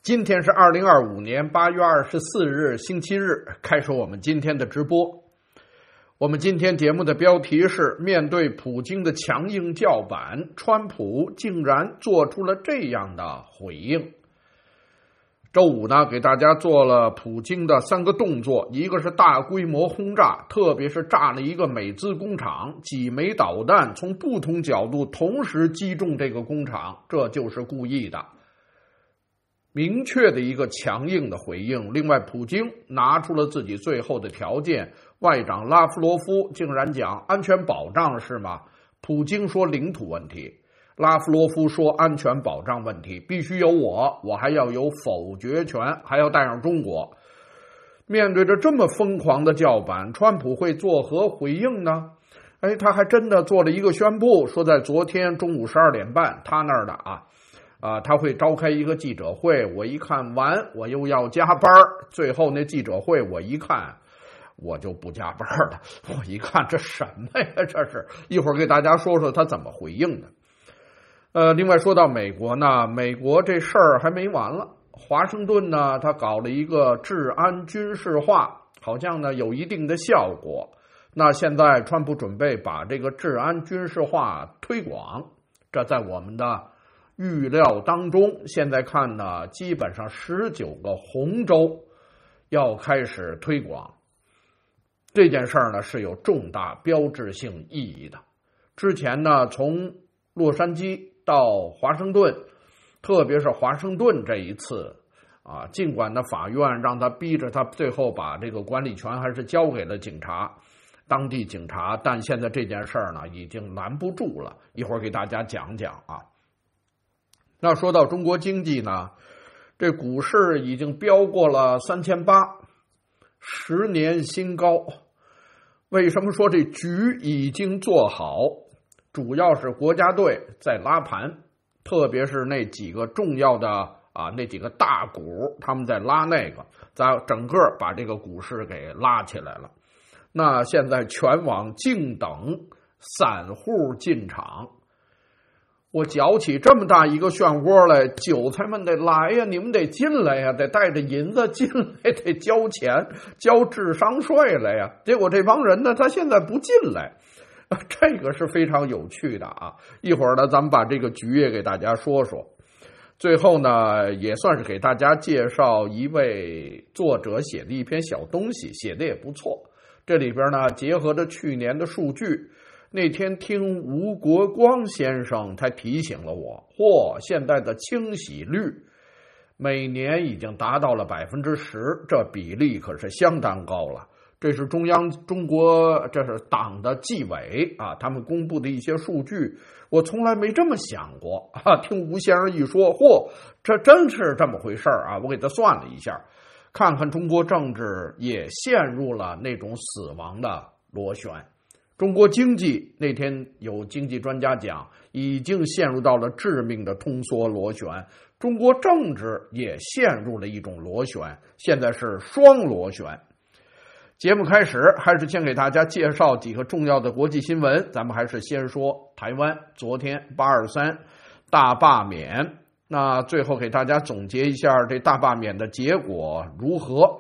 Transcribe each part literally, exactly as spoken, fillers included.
今天是二零二五年八月二十四日星期日，开始我们今天的直播。我们今天节目的标题是面对普京的强硬叫板，川普竟然做出了这样的回应。周五呢，给大家做了普京的三个动作，一个是大规模轰炸，特别是炸了一个美资工厂，几枚导弹从不同角度同时击中这个工厂，这就是故意的。明确的一个强硬的回应。另外，普京拿出了自己最后的条件，外长拉夫罗夫竟然讲安全保障是吗？普京说领土问题，拉夫罗夫说安全保障问题必须有我，我还要有否决权，还要带上中国。面对着这么疯狂的叫板，川普会作何回应呢？哎，他还真的做了一个宣布，说在昨天中午十二点半，他那儿的啊啊，他会召开一个记者会。我一看完，我又要加班，最后那记者会我一看，我就不加班了。我一看这什么呀？这是一会儿给大家说说他怎么回应的。呃，另外说到美国呢，美国这事儿还没完了。华盛顿呢，他搞了一个治安军事化，好像呢有一定的效果。那现在川普准备把这个治安军事化推广，这在我们的预料当中，现在看呢，基本上十九个红州要开始推广。这件事儿呢是有重大标志性意义的。之前呢，从洛杉矶到华盛顿，特别是华盛顿这一次啊，尽管呢法院让他逼着他最后把这个管理权还是交给了警察，当地警察，但现在这件事儿呢已经拦不住了。一会儿给大家讲讲啊。那说到中国经济呢，这股市已经飙过了三千八，十年新高。为什么说这局已经做好？主要是国家队在拉盘，特别是那几个重要的啊那几个大股，他们在拉那个，在整个把这个股市给拉起来了。那现在全网静等散户进场。我搅起这么大一个漩涡来，韭菜们得来呀，你们得进来呀，得带着银子进来，得交钱交智商税来呀。结果这帮人呢，他现在不进来，这个是非常有趣的啊。一会儿呢，咱们把这个局也给大家说说。最后呢，也算是给大家介绍一位作者写的一篇小东西，写的也不错。这里边呢，结合着去年的数据。那天听吴国光先生他提醒了我，嚯，现在的清洗率每年已经达到了百分之十，这比例可是相当高了。这是中央中国，这是党的纪委啊，他们公布的一些数据，我从来没这么想过啊。听吴先生一说，嚯，这真是这么回事啊！我给他算了一下，看看中国政治也陷入了那种死亡的螺旋。中国经济那天有经济专家讲，已经陷入到了致命的通缩螺旋。中国政治也陷入了一种螺旋，现在是双螺旋。节目开始，还是先给大家介绍几个重要的国际新闻。咱们还是先说台湾昨天八二三大罢免，那最后给大家总结一下这大罢免的结果如何。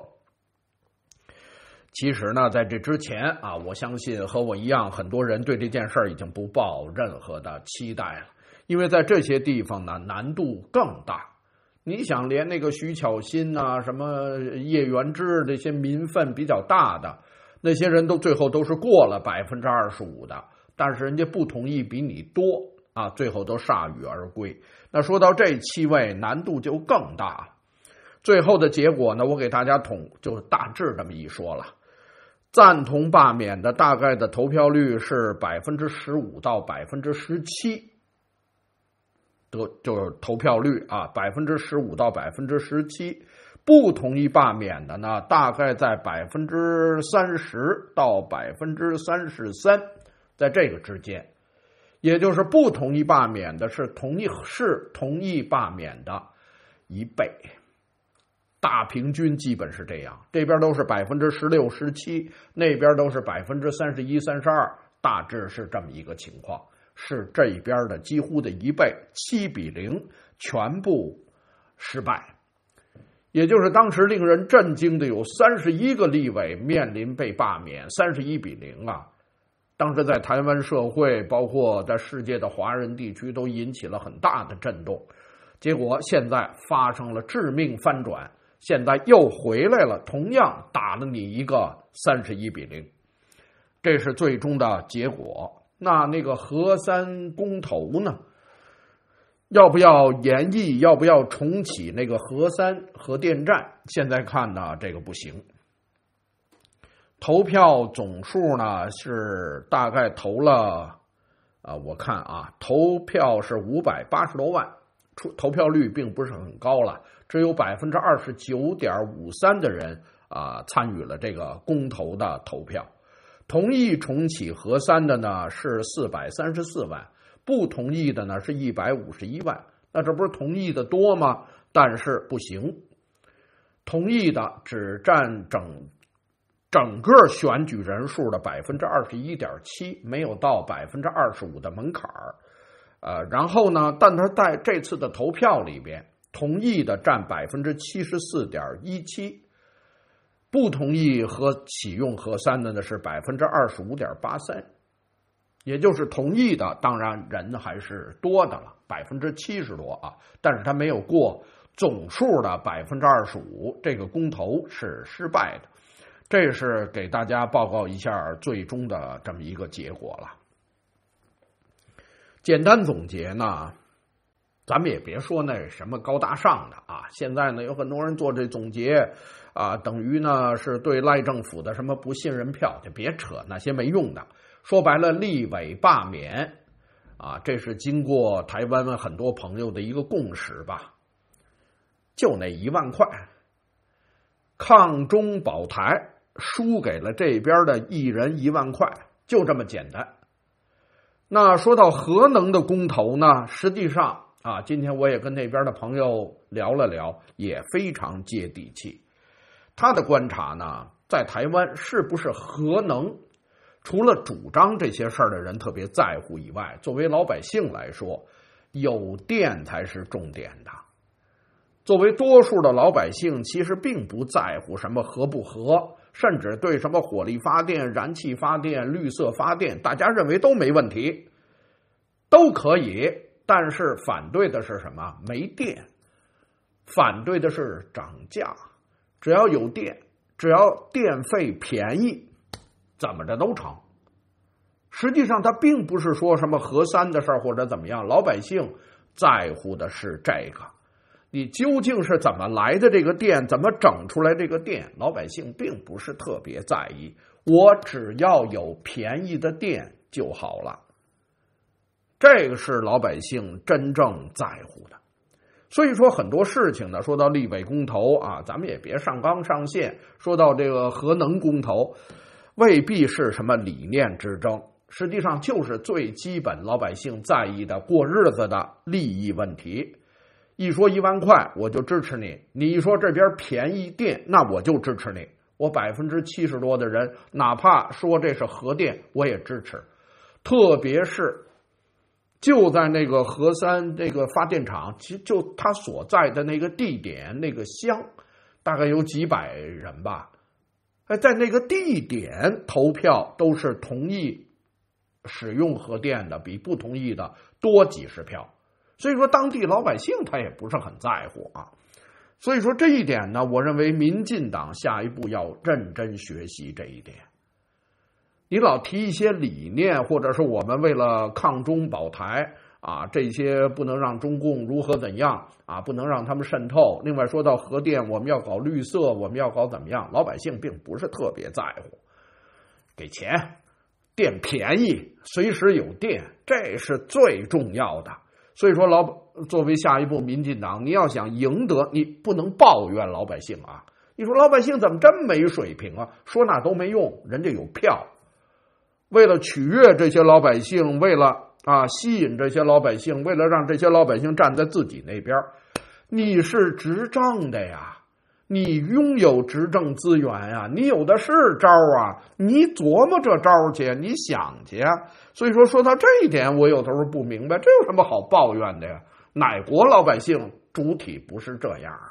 其实呢，在这之前啊，我相信和我一样，很多人对这件事儿已经不抱任何的期待了，因为在这些地方呢，难度更大。你想，连那个徐巧芯呐、啊、什么叶元之这些民愤比较大的那些人都最后都是过了百分之二十五的，但是人家不同意比你多啊，最后都铩羽而归。那说到这七位，难度就更大。最后的结果呢，我给大家统就大致这么一说了。赞同罢免的大概的投票率是百分之十五到百分之十七，得就是投票率啊，百分之十五到百分之十七。不同意罢免的呢，大概在百分之三十到百分之三十三，在这个之间。也就是不同意罢免的是同意是同意罢免的一倍。大平均基本是这样，这边都是百分之十六、十七，那边都是百分之三十一、三十二，大致是这么一个情况，是这边的几乎的一倍，七比零，全部失败。 也就是当时令人震惊的有三十一个立委面临被罢免，三十一比零啊！当时在台湾社会，包括在世界的华人地区，都引起了很大的震动。结果现在发生了致命翻转，现在又回来了，同样打了你一个三十一比零，这是最终的结果。那那个核三公投呢？要不要延役？要不要重启那个核三核电站？现在看呢，这个不行。投票总数呢是大概投了啊，我看啊，投票是五百八十多万，投票率并不是很高了，只有百分之二十九点五三的人啊参与了这个公投的投票。同意重启核三的呢是四百三十四万。不同意的呢是一百五十一万，那这不是同意的多吗？但是不行，同意的只占整整个选举人数的百分之二十一点七，没有到百分之二十五的门槛儿。呃，然后呢，但他在这次的投票里边，同意的占百分之七十四点一七，不同意和启用核三的呢是百分之二十五点八三。也就是同意的，当然人还是多的了，百分之七十多啊，但是他没有过总数的百分之二十五，这个公投是失败的。这是给大家报告一下最终的这么一个结果了。简单总结呢，咱们也别说那什么高大上的啊，现在呢有很多人做这总结啊，等于呢是对赖政府的什么不信任票，就别扯那些没用的。说白了，立委罢免啊，这是经过台湾很多朋友的一个共识吧。就那一万块，抗中保台输给了这边的一人一万块，就这么简单。那说到核能的公投呢，实际上啊，今天我也跟那边的朋友聊了聊，也非常接地气。他的观察呢，在台湾是不是核能？除了主张这些事儿的人特别在乎以外，作为老百姓来说，有电才是重点的。作为多数的老百姓，其实并不在乎什么核不核，甚至对什么火力发电、燃气发电、绿色发电，大家认为都没问题，都可以。但是反对的是什么？没电，反对的是涨价。只要有电，只要电费便宜，怎么着都成。实际上他并不是说什么核三的事儿或者怎么样，老百姓在乎的是这个，你究竟是怎么来的这个电，怎么整出来这个电，老百姓并不是特别在意，我只要有便宜的电就好了，这个是老百姓真正在乎的。所以说很多事情呢，说到立委公投啊，咱们也别上纲上线，说到这个核能公投，未必是什么理念之争，实际上就是最基本老百姓在意的过日子的利益问题。一说一万块我就支持你，你一说这边便宜电，那我就支持你。我百分之七十多的人，哪怕说这是核电，我也支持。特别是就在那个核三那个发电厂，其实就他所在的那个地点那个乡，大概有几百人吧。在那个地点投票都是同意使用核电的，比不同意的多几十票。所以说当地老百姓他也不是很在乎啊。所以说这一点呢，我认为民进党下一步要认真学习这一点。你老提一些理念，或者是我们为了抗中保台啊，这些不能让中共如何怎样啊，不能让他们渗透。另外说到核电，我们要搞绿色，我们要搞怎么样，老百姓并不是特别在乎。给钱，电便宜，随时有电，这是最重要的。所以说老作为下一步民进党，你要想赢得，你不能抱怨老百姓啊。你说老百姓怎么真没水平啊？说那都没用，人家有票。为了取悦这些老百姓，为了啊吸引这些老百姓，为了让这些老百姓站在自己那边，你是执政的呀，你拥有执政资源呀，你有的是招啊，你琢磨这招去，你想去啊。所以说说到这一点，我有时候不明白，这有什么好抱怨的呀？哪国老百姓主体不是这样？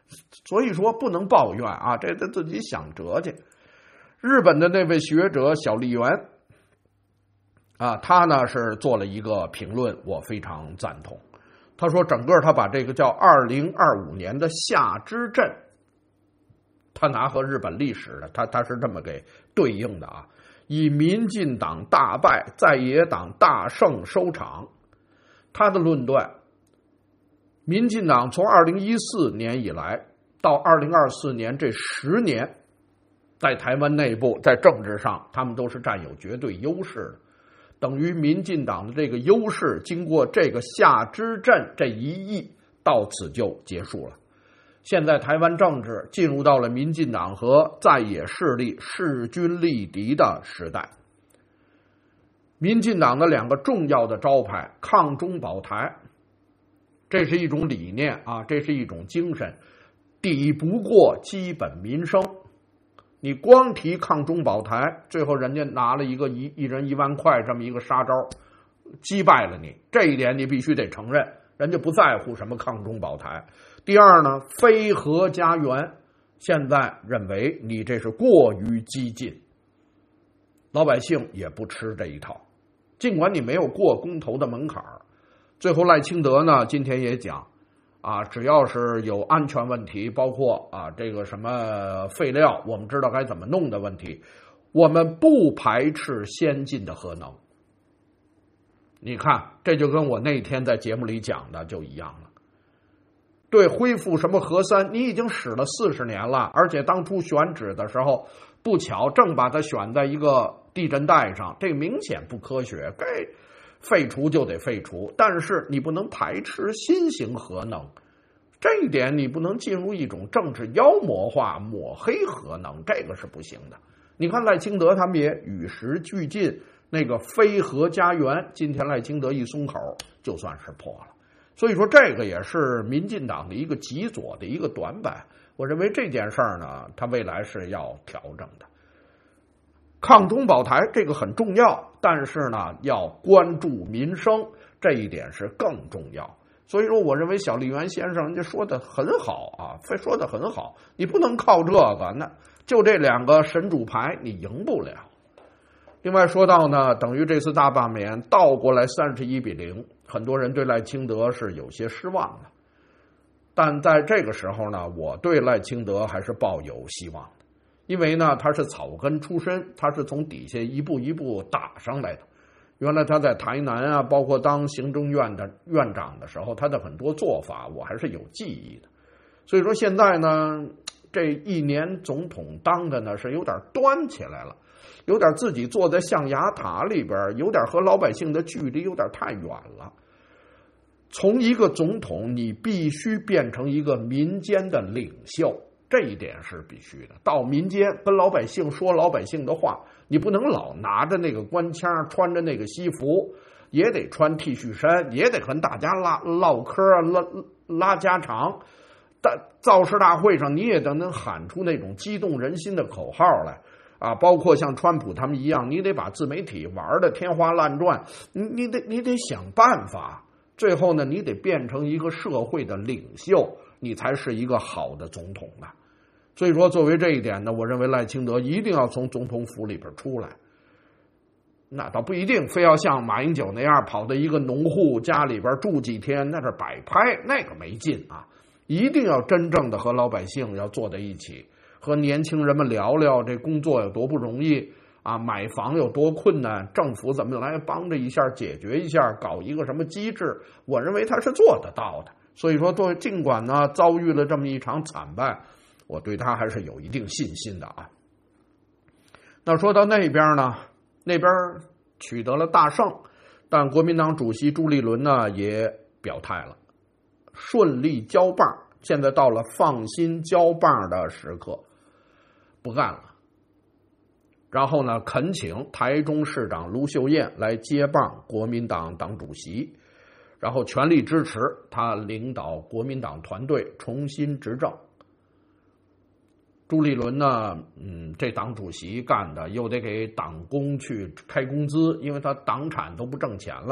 所以说不能抱怨啊，这他自己想辙去。日本的那位学者小笠原啊，他呢是做了一个评论，我非常赞同。他说整个他把这个叫二零二五年的夏之阵，他拿和日本历史的他他是这么给对应的啊，以民进党大败在野党大胜收场。他的论断，民进党从二零一四年以来到二零二四年这十年，在台湾内部在政治上他们都是占有绝对优势的，等于民进党的这个优势经过这个夏之阵这一役到此就结束了。现在台湾政治进入到了民进党和在野势力势均力敌的时代。民进党的两个重要的招牌，抗中保台，这是一种理念啊，这是一种精神，抵不过基本民生。你光提抗中保台，最后人家拿了一个一一人一万块这么一个杀招，击败了你，这一点你必须得承认，人家不在乎什么抗中保台。第二呢，非核家园，现在认为你这是过于激进，老百姓也不吃这一套，尽管你没有过公投的门槛。最后赖清德呢今天也讲啊，只要是有安全问题，包括啊这个什么废料我们知道该怎么弄的问题，我们不排斥先进的核能。你看这就跟我那天在节目里讲的就一样了。对，恢复什么核三，你已经使了四十年了，而且当初选址的时候不巧正把它选在一个地震带上，这个明显不科学，该废除就得废除。但是你不能排斥新型核能，这一点你不能进入一种政治妖魔化抹黑核能，这个是不行的。你看赖清德他们也与时俱进，那个非核家园，今天赖清德一松口就算是破了。所以说这个也是民进党的一个极左的一个短板，我认为这件事儿呢，它未来是要调整的。抗中保台这个很重要，但是呢，要关注民生，这一点是更重要。所以说，我认为小笠原先生人家说的很好啊，非说的很好，你不能靠这个，那就这两个神主牌你赢不了。另外说到呢，等于这次大罢免倒过来三十一比零，很多人对赖清德是有些失望的。但在这个时候呢，我对赖清德还是抱有希望的，因为呢他是草根出身，他是从底下一步一步打上来的。原来他在台南啊，包括当行政院的院长的时候，他的很多做法我还是有记忆的。所以说现在呢，这一年总统当的呢是有点端起来了，有点自己坐在象牙塔里边，有点和老百姓的距离有点太远了。从一个总统，你必须变成一个民间的领袖，这一点是必须的。到民间跟老百姓说老百姓的话，你不能老拿着那个官腔，穿着那个西服，也得穿 T 恤衫，也得跟大家拉唠嗑拉拉家常。但造势大会上，你也得能喊出那种激动人心的口号来啊！包括像川普他们一样，你得把自媒体玩的天花乱转，你你得你得想办法。最后呢，你得变成一个社会的领袖，你才是一个好的总统的。所以说，作为这一点呢，我认为赖清德一定要从总统府里边出来。那倒不一定非要像马英九那样跑到一个农户家里边住几天，那是摆拍，那个没劲啊！一定要真正的和老百姓要坐在一起，和年轻人们聊聊这工作有多不容易啊，买房有多困难，政府怎么来帮着一下解决一下，搞一个什么机制，我认为他是做得到的。所以说，作为尽管呢遭遇了这么一场惨败，我对他还是有一定信心的啊。那说到那边呢，那边取得了大胜，但国民党主席朱立伦呢也表态了，顺利交棒，现在到了放心交棒的时刻，不干了。然后呢，恳请台中市长卢秀燕来接棒国民党党主席，然后全力支持他领导国民党团队重新执政。朱立伦呢，嗯，这党主席干的又得给党工去开工资，因为他党产都不挣钱了嘛，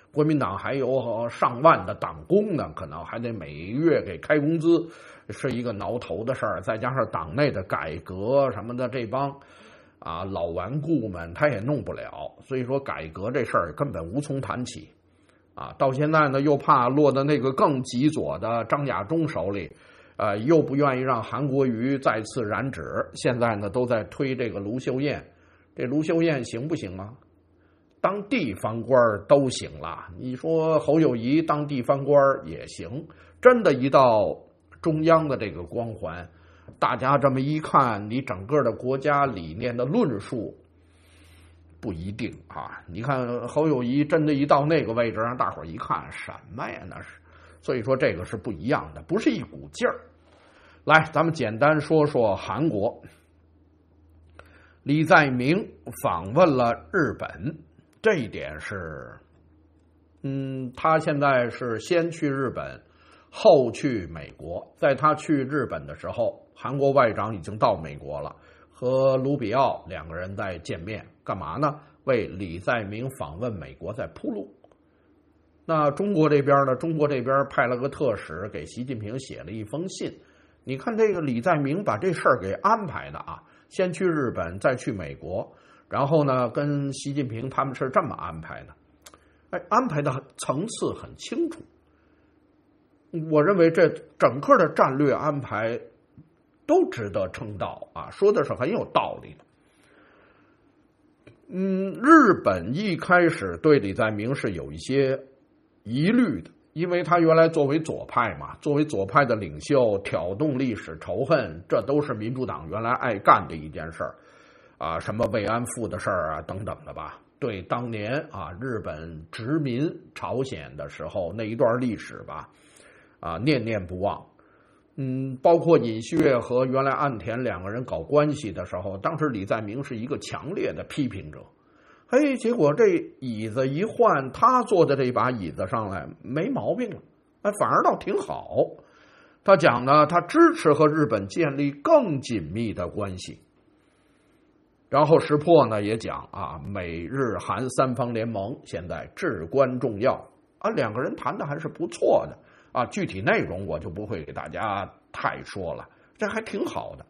国民党还有上万的党工呢，可能还得每月给开工资，是一个挠头的事儿。再加上党内的改革什么的，这帮啊老顽固们他也弄不了，所以说改革这事儿根本无从谈起啊。到现在呢，又怕落到那个更极左的张亚中手里。呃，又不愿意让韩国瑜再次染指，现在呢都在推这个卢秀燕，这卢秀燕行不行啊？当地方官都行了，你说侯友宜当地方官也行，真的，一到中央的这个光环，大家这么一看，你整个的国家理念的论述不一定啊。你看侯友宜真的，一到那个位置，让大伙一看，什么呀那是。所以说这个是不一样的，不是一股劲儿。来，咱们简单说说韩国。李在明访问了日本，这一点是，嗯，他现在是先去日本，后去美国。在他去日本的时候，韩国外长已经到美国了，和卢比奥两个人在见面，干嘛呢？为李在明访问美国在铺路。那中国这边呢？中国这边派了个特使给习近平写了一封信。你看这个李在明把这事儿给安排的啊，先去日本，再去美国，然后呢跟习近平他们是这么安排的，哎，安排的层次很清楚。我认为这整个的战略安排都值得称道啊，说的是很有道理的。嗯，日本一开始对李在明是有一些疑虑的，因为他原来作为左派嘛，作为左派的领袖，挑动历史仇恨，这都是民主党原来爱干的一件事儿啊，什么慰安妇的事儿啊等等的吧。对当年啊日本殖民朝鲜的时候那一段历史吧，啊念念不忘。嗯，包括尹锡悦和原来岸田两个人搞关系的时候，当时李在明是一个强烈的批评者。嘿，结果这椅子一换，他坐的这把椅子上来没毛病了，哎，反而倒挺好。他讲呢，他支持和日本建立更紧密的关系。然后石破呢也讲啊，美日韩三方联盟现在至关重要啊，两个人谈的还是不错的啊。具体内容我就不会给大家太说了，这还挺好的。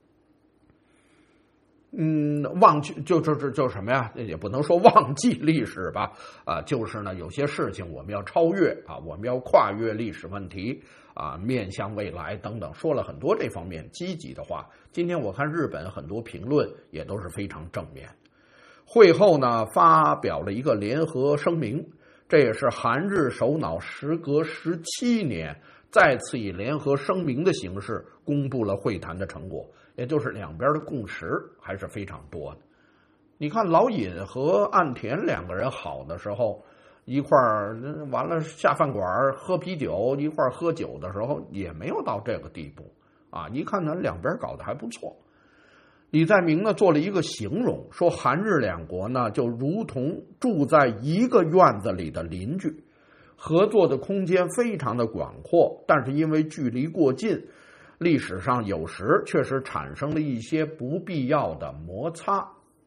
嗯，忘记就就就就什么呀？也不能说忘记历史吧，啊、呃，就是呢，有些事情我们要超越啊，我们要跨越历史问题啊，面向未来等等，说了很多这方面积极的话。今天我看日本很多评论也都是非常正面。会后呢，发表了一个联合声明，这也是韩日首脑时隔十七年再次以联合声明的形式公布了会谈的成果。也就是两边的共识还是非常多的。你看老尹和岸田两个人好的时候，一块儿完了下饭馆喝啤酒，一块儿喝酒的时候也没有到这个地步啊。一看呢，两边搞得还不错。李在明呢做了一个形容，说韩日两国呢就如同住在一个院子里的邻居，合作的空间非常的广阔，但是因为距离过近，历史上有时确实产生了一些不必要的摩擦。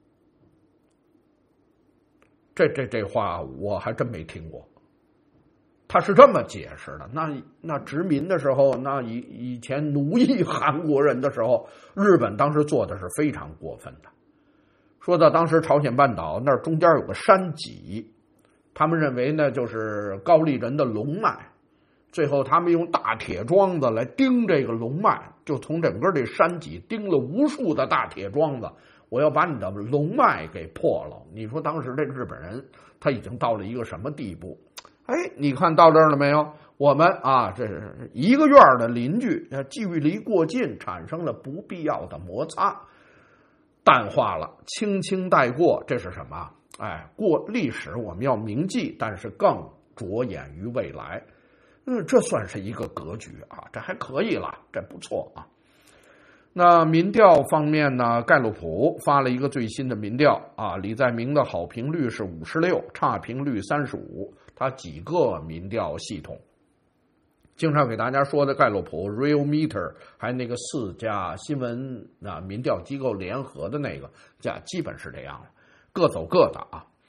这这这话我还真没听过，他是这么解释的。那那殖民的时候，那以以前奴役韩国人的时候，日本当时做的是非常过分的。说到当时朝鲜半岛那儿中间有个山脊，他们认为呢就是高丽人的龙脉。最后他们用大铁桩子来钉这个龙脉，就从整个这山脊钉了无数的大铁桩子，我要把你的龙脉给破了。你说当时这日本人他已经到了一个什么地步？哎，你看到这儿了没有？我们啊，这是一个院的邻居，距离过近，产生了不必要的摩擦，淡化了，轻轻带过。这是什么？哎，过历史我们要铭记，但是更着眼于未来。嗯，这算是一个格局啊，这还可以了，这不错啊。那民调方面呢，盖洛普发了一个最新的民调啊，李在明的好评率是五十六，差评率三十五。他几个民调系统，经常给大家说的盖洛普、Real Meter， 还有那个四家新闻啊民调机构联合的那个，这基本是这样的，各走各的啊。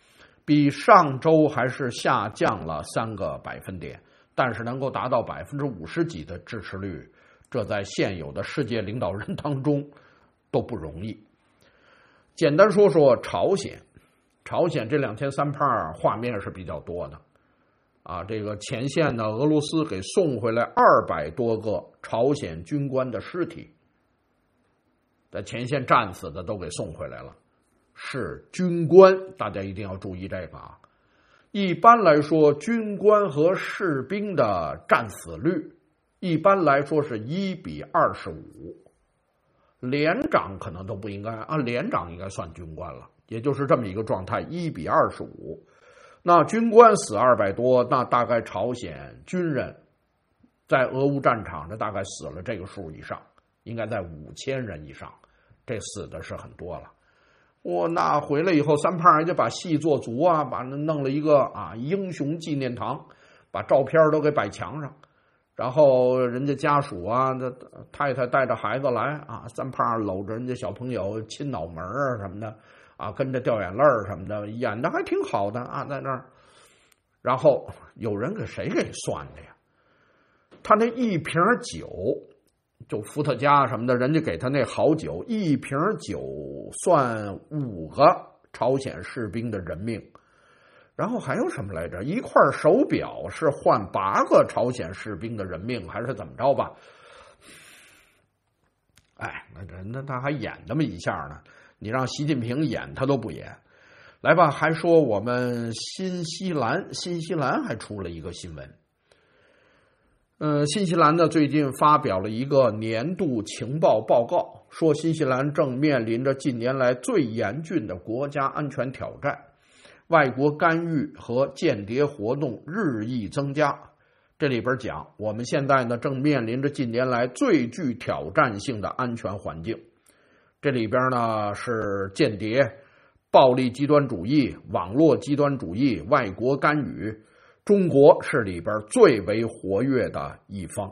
比上周还是下降了三个百分点，但是能够达到百分之五十几的支持率，这在现有的世界领导人当中都不容易。简单说说朝鲜，朝鲜这两天三胖画面是比较多的啊，这个前线呢，俄罗斯给送回来二百多个朝鲜军官的尸体，在前线战死的都给送回来了。是军官，大家一定要注意这个啊。一般来说，军官和士兵的战死率一般来说是一比二十五，连长可能都不应该啊，连长应该算军官了，也就是这么一个状态，一比二十五。那军官死二百多，那大概朝鲜军人在俄乌战场这大概死了这个数以上，应该在五千人以上，这死的是很多了。我、哦、那回来以后，三胖人家把戏做足啊，把那弄了一个啊英雄纪念堂，把照片都给摆墙上，然后人家家属啊，那太太带着孩子来啊，三胖搂着人家小朋友亲脑门啊什么的啊，跟着掉眼泪什么的，演的还挺好的啊，在那儿。然后有人给谁给算的呀？他那一瓶酒。就伏特加什么的，人家给他那好酒，一瓶酒算五个朝鲜士兵的人命。然后还有什么来着？一块手表是换八个朝鲜士兵的人命，还是怎么着吧？哎，那那他还演那么一下呢？你让习近平演，他都不演。来吧，还说我们新西兰，新西兰还出了一个新闻。呃，新西兰呢最近发表了一个年度情报报告，说新西兰正面临着近年来最严峻的国家安全挑战，外国干预和间谍活动日益增加。这里边讲，我们现在呢正面临着近年来最具挑战性的安全环境。这里边呢是间谍、暴力极端主义、网络极端主义、外国干预。中国是里边最为活跃的一方，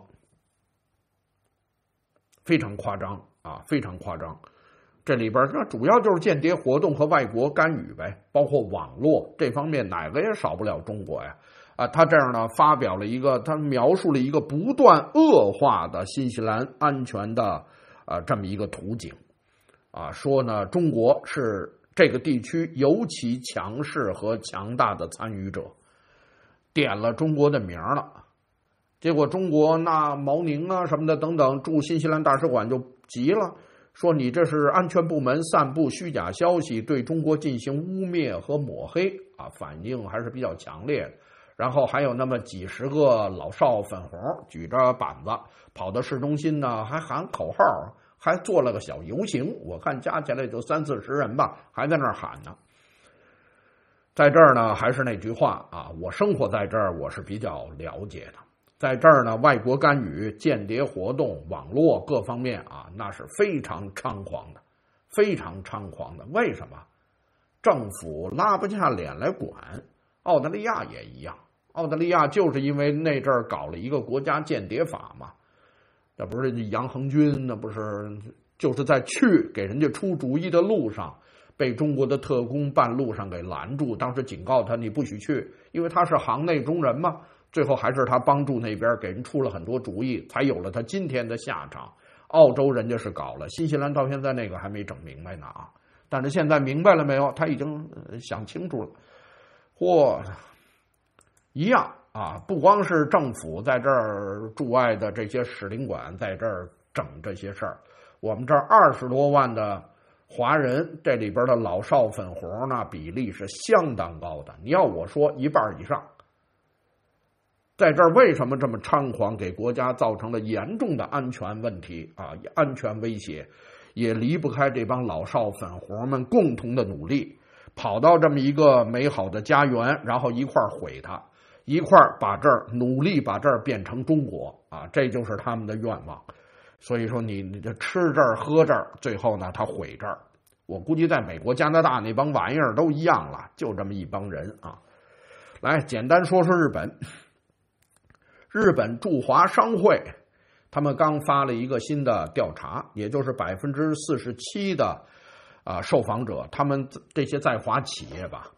非常夸张啊，非常夸张。这里边那主要就是间谍活动和外国干预呗，包括网络这方面哪个也少不了中国呀。啊，他这样呢发表了一个，他描述了一个不断恶化的新西兰安全的啊这么一个图景，啊，说呢中国是这个地区尤其强势和强大的参与者。点了中国的名了，结果中国那毛宁啊什么的等等驻新西兰大使馆就急了，说你这是安全部门散布虚假消息，对中国进行污蔑和抹黑啊，反应还是比较强烈的。然后还有那么几十个老少粉红举着板子跑到市中心呢，还喊口号，还做了个小游行，我看加起来就三四十人吧，还在那儿喊呢。在这儿呢，还是那句话啊，我生活在这儿，我是比较了解的。在这儿呢，外国干预、间谍活动、网络各方面啊，那是非常猖狂的，非常猖狂的。为什么？政府拉不下脸来管。澳大利亚也一样，澳大利亚就是因为那阵儿搞了一个国家间谍法嘛，那不是杨恒军，那不是就是在去给人家出主意的路上。被中国的特工半路上给拦住，当时警告他你不许去，因为他是行内中人嘛。最后还是他帮助那边给人出了很多主意，才有了他今天的下场。澳洲人家是搞了，新西兰到现在那个还没整明白呢啊！但是现在明白了没有？他已经想清楚了。嚯，一样啊！不光是政府在这儿驻外的这些使领馆在这儿整这些事儿，我们这儿二十多万的华人，这里边的老少粉红呢比例是相当高的。你要我说一半以上。在这儿为什么这么猖狂，给国家造成了严重的安全问题啊，安全威胁，也离不开这帮老少粉红们共同的努力，跑到这么一个美好的家园，然后一块儿毁它，一块儿把这儿努力把这儿变成中国啊，这就是他们的愿望。所以说你你这吃这儿喝这儿，最后呢他毁这儿。我估计在美国加拿大那帮玩意儿都一样了，就这么一帮人啊。来简单说说日本。日本驻华商会他们刚发了一个新的调查，也就是百分之四十七的啊受访者，他们这些在华企业吧，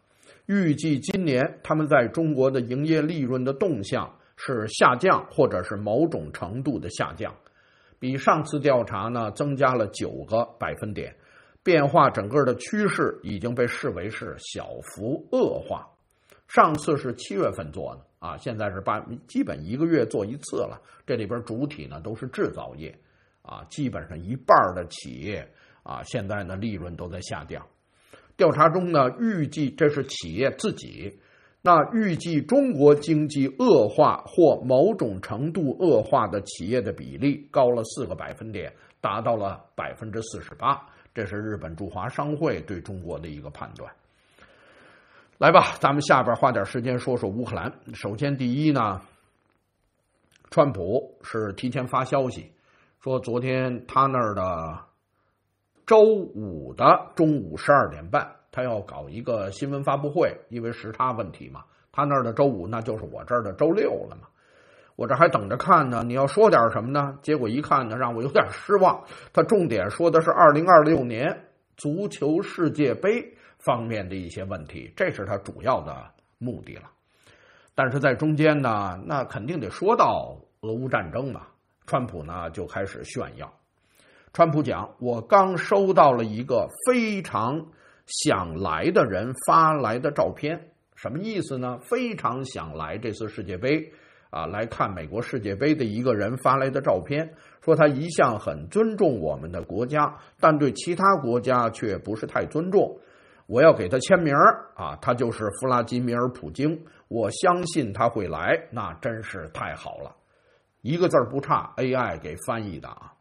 预计今年他们在中国的营业利润的动向是下降，或者是某种程度的下降，比上次调查呢增加了九个百分点，变化整个的趋势已经被视为是小幅恶化。上次是七月份做的啊，现在是八，基本一个月做一次了。这里边主体呢都是制造业啊，基本上一半的企业啊，现在呢利润都在下降。调查中呢，预计这是企业自己，那预计中国经济恶化或某种程度恶化的企业的比例高了四个百分点，达到了百分之四十八。这是日本驻华商会对中国的一个判断。来吧，咱们下边花点时间说说乌克兰。首先，第一呢，川普是提前发消息，说昨天他那儿的周五的中午十二点半，他要搞一个新闻发布会，因为时差问题嘛。他那儿的周五那就是我这儿的周六了嘛。我这还等着看呢，你要说点什么呢？结果一看呢，让我有点失望。他重点说的是二零二六年足球世界杯方面的一些问题，这是他主要的目的了。但是在中间呢，那肯定得说到俄乌战争嘛。川普呢就开始炫耀。川普讲，我刚收到了一个非常想来的人发来的照片，什么意思呢？非常想来这次世界杯啊，来看美国世界杯的一个人发来的照片，说他一向很尊重我们的国家，但对其他国家却不是太尊重。我要给他签名啊，他就是弗拉基米尔·普京，我相信他会来，那真是太好了，一个字不差 ，A I 给翻译的啊。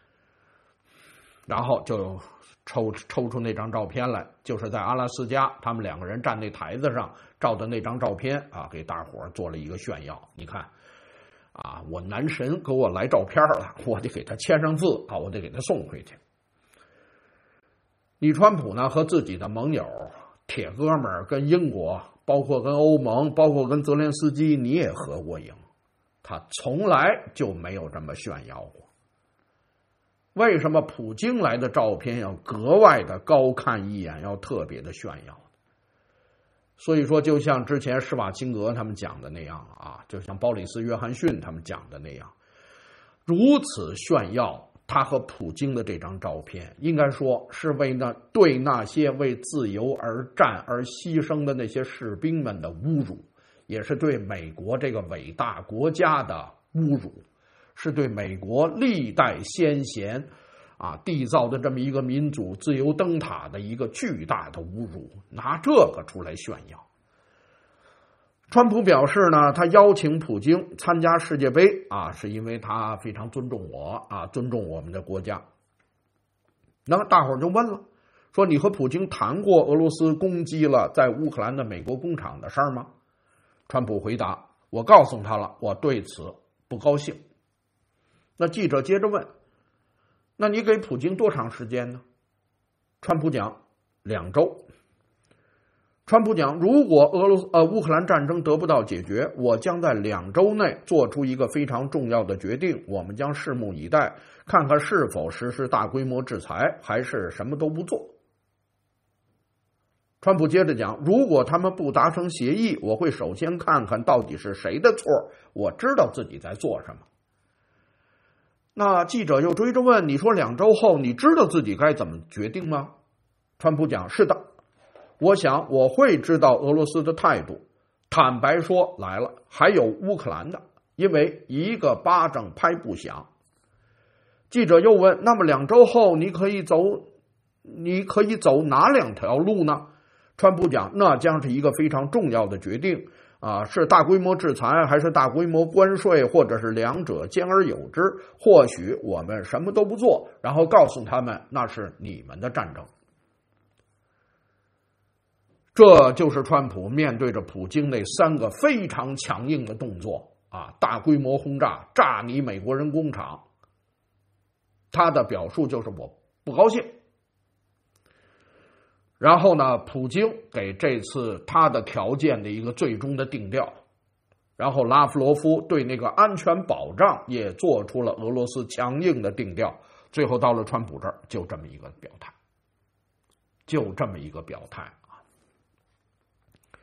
然后就抽抽出那张照片来，就是在阿拉斯加，他们两个人站那台子上照的那张照片啊，给大伙儿做了一个炫耀。你看，啊，我男神给我来照片了，我得给他签上字啊，我得给他送回去。你川普呢和自己的盟友、铁哥们儿跟英国，包括跟欧盟，包括跟泽连斯基，你也合过影，他从来就没有这么炫耀过。为什么普京来的照片要格外的高看一眼，要特别的炫耀？所以说，就像之前施瓦辛格他们讲的那样啊，就像鲍里斯·约翰逊他们讲的那样，如此炫耀他和普京的这张照片，应该说是为那对那些为自由而战而牺牲的那些士兵们的侮辱，也是对美国这个伟大国家的侮辱。是对美国历代先贤啊缔造的这么一个民主自由灯塔的一个巨大的侮辱，拿这个出来炫耀。川普表示呢，他邀请普京参加世界杯啊，是因为他非常尊重我啊，尊重我们的国家。那么大伙儿就问了，说你和普京谈过俄罗斯攻击了在乌克兰的美国工厂的事儿吗？川普回答，我告诉他了，我对此不高兴。那记者接着问，那你给普京多长时间呢？川普讲两周。川普讲，如果俄罗斯呃乌克兰战争得不到解决，我将在两周内做出一个非常重要的决定，我们将拭目以待，看看是否实施大规模制裁，还是什么都不做。川普接着讲，如果他们不达成协议，我会首先看看到底是谁的错，我知道自己在做什么。那记者又追着问，你说两周后你知道自己该怎么决定吗？川普讲，是的，我想我会知道俄罗斯的态度。坦白说，来了，还有乌克兰的，因为一个巴掌拍不响。记者又问，那么两周后你可以走你可以走哪两条路呢？川普讲，那将是一个非常重要的决定啊，是大规模制裁还是大规模关税，或者是两者兼而有之？或许我们什么都不做，然后告诉他们那是你们的战争。这就是川普面对着普京那三个非常强硬的动作啊，大规模轰炸，炸你美国人工厂。他的表述就是我不高兴。然后呢，普京给这次他的条件的一个最终的定调，然后拉夫罗夫对那个安全保障也做出了俄罗斯强硬的定调，最后到了川普这儿，就这么一个表态，就这么一个表态啊。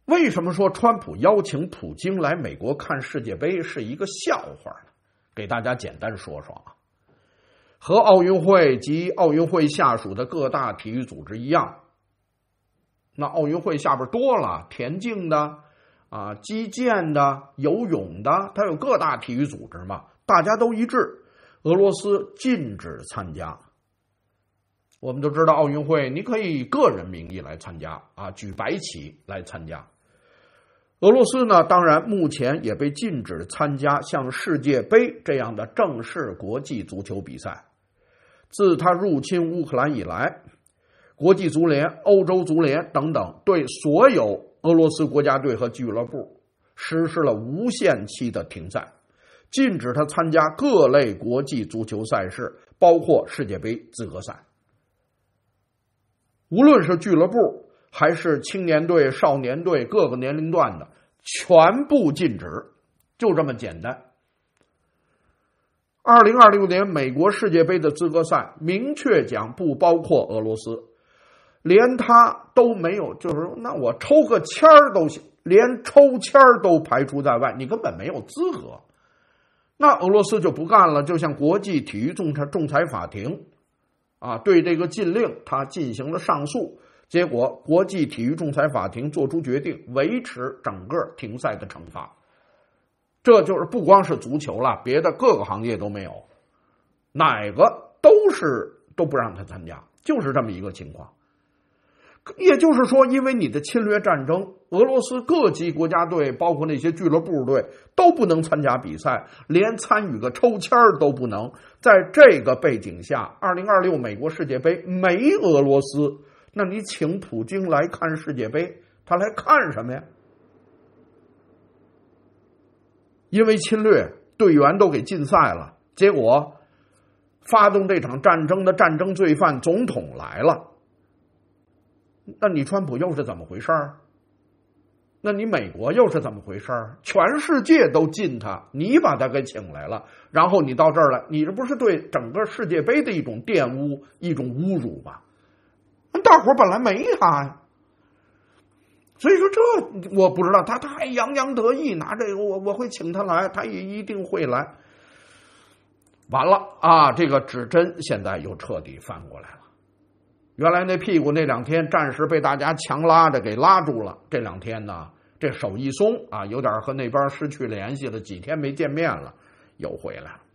为什么说川普邀请普京来美国看世界杯是一个笑话呢？给大家简单说说啊。和奥运会及奥运会下属的各大体育组织一样，那奥运会下边多了田径的啊、击剑的、游泳的，它有各大体育组织嘛，大家都一致，俄罗斯禁止参加。我们都知道奥运会你可以以个人名义来参加啊，举白旗来参加。俄罗斯呢，当然目前也被禁止参加像世界杯这样的正式国际足球比赛。自他入侵乌克兰以来，国际足联、欧洲足联等等对所有俄罗斯国家队和俱乐部实施了无限期的停赛，禁止他参加各类国际足球赛事，包括世界杯资格赛。无论是俱乐部还是青年队、少年队，各个年龄段的全部禁止，就这么简单。二零二六年美国世界杯的资格赛明确讲不包括俄罗斯，连他都没有，就是说那我抽个签儿都行，连抽签儿都排除在外，你根本没有资格。那俄罗斯就不干了，就向国际体育仲裁仲裁法庭啊，对这个禁令他进行了上诉，结果国际体育仲裁法庭做出决定，维持整个停赛的惩罚。这就是不光是足球了，别的各个行业都没有，哪个都是都不让他参加，就是这么一个情况。也就是说，因为你的侵略战争，俄罗斯各级国家队包括那些俱乐部队都不能参加比赛，连参与个抽签都不能。在这个背景下，二零二六美国世界杯没俄罗斯，那你请普京来看世界杯，他来看什么呀？因为侵略，队员都给禁赛了，结果发动这场战争的战争罪犯总统来了，那你川普又是怎么回事儿？那你美国又是怎么回事儿？全世界都禁他，你把他给请来了，然后你到这儿来，你这不是对整个世界杯的一种玷污、一种侮辱吗？大伙儿本来没他呀。所以说这我不知道，他他还洋洋得意拿这个我我会请他来，他也一定会来。完了啊，这个指针现在又彻底翻过来了。原来那屁股那两天暂时被大家强拉着给拉住了，这两天呢这手一松啊，有点和那边失去联系了，几天没见面了，又回来了。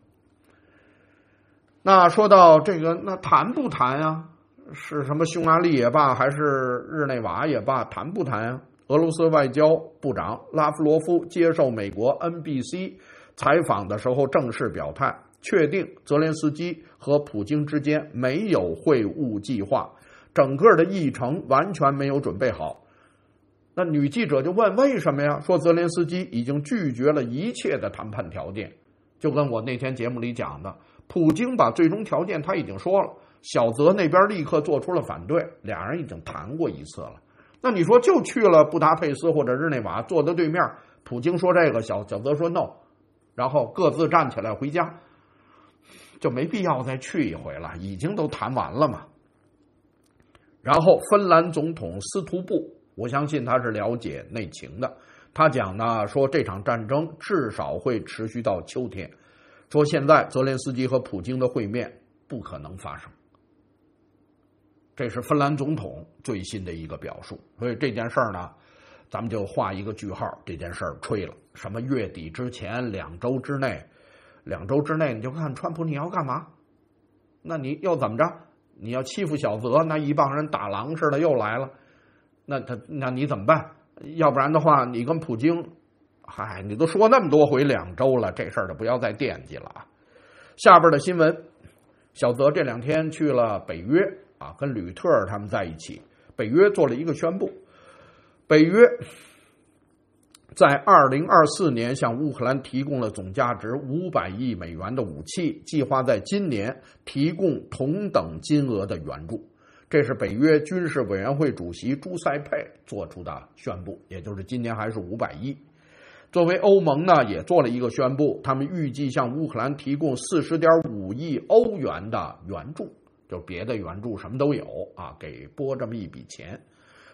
那说到这个，那谈不谈啊？是什么匈牙利也罢，还是日内瓦也罢，谈不谈啊？俄罗斯外交部长拉夫罗夫接受美国 N B C 采访的时候正式表态，确定泽连斯基和普京之间没有会晤计划，整个的议程完全没有准备好。那女记者就问为什么呀？说泽连斯基已经拒绝了一切的谈判条件，就跟我那天节目里讲的，普京把最终条件他已经说了，小泽那边立刻做出了反对，俩人已经谈过一次了。那你说就去了布达佩斯或者日内瓦，坐在对面，普京说这个，小小泽说 no， 然后各自站起来回家，就没必要再去一回了，已经都谈完了嘛。然后芬兰总统斯图布，我相信他是了解内情的，他讲呢说这场战争至少会持续到秋天，说现在泽连斯基和普京的会面不可能发生。这是芬兰总统最新的一个表述，所以这件事儿呢，咱们就画一个句号，这件事儿吹了。什么月底之前两周之内，两周之内你就看川普你要干嘛？那你又怎么着？你要欺负小泽，那一帮人打狼似的又来了，那他那你怎么办？要不然的话，你跟普京，嗨，你都说那么多回两周了，这事儿就不要再惦记了啊。下边的新闻，小泽这两天去了北约。啊，跟吕特尔他们在一起，北约做了一个宣布，北约在二零二四年向乌克兰提供了总价值五百亿美元的武器，计划在今年提供同等金额的援助。这是北约军事委员会主席朱塞佩做出的宣布，也就是今年还是五百亿。作为欧盟呢，也做了一个宣布，他们预计向乌克兰提供 四十点五亿欧元的援助。就别的援助什么都有啊，给拨这么一笔钱。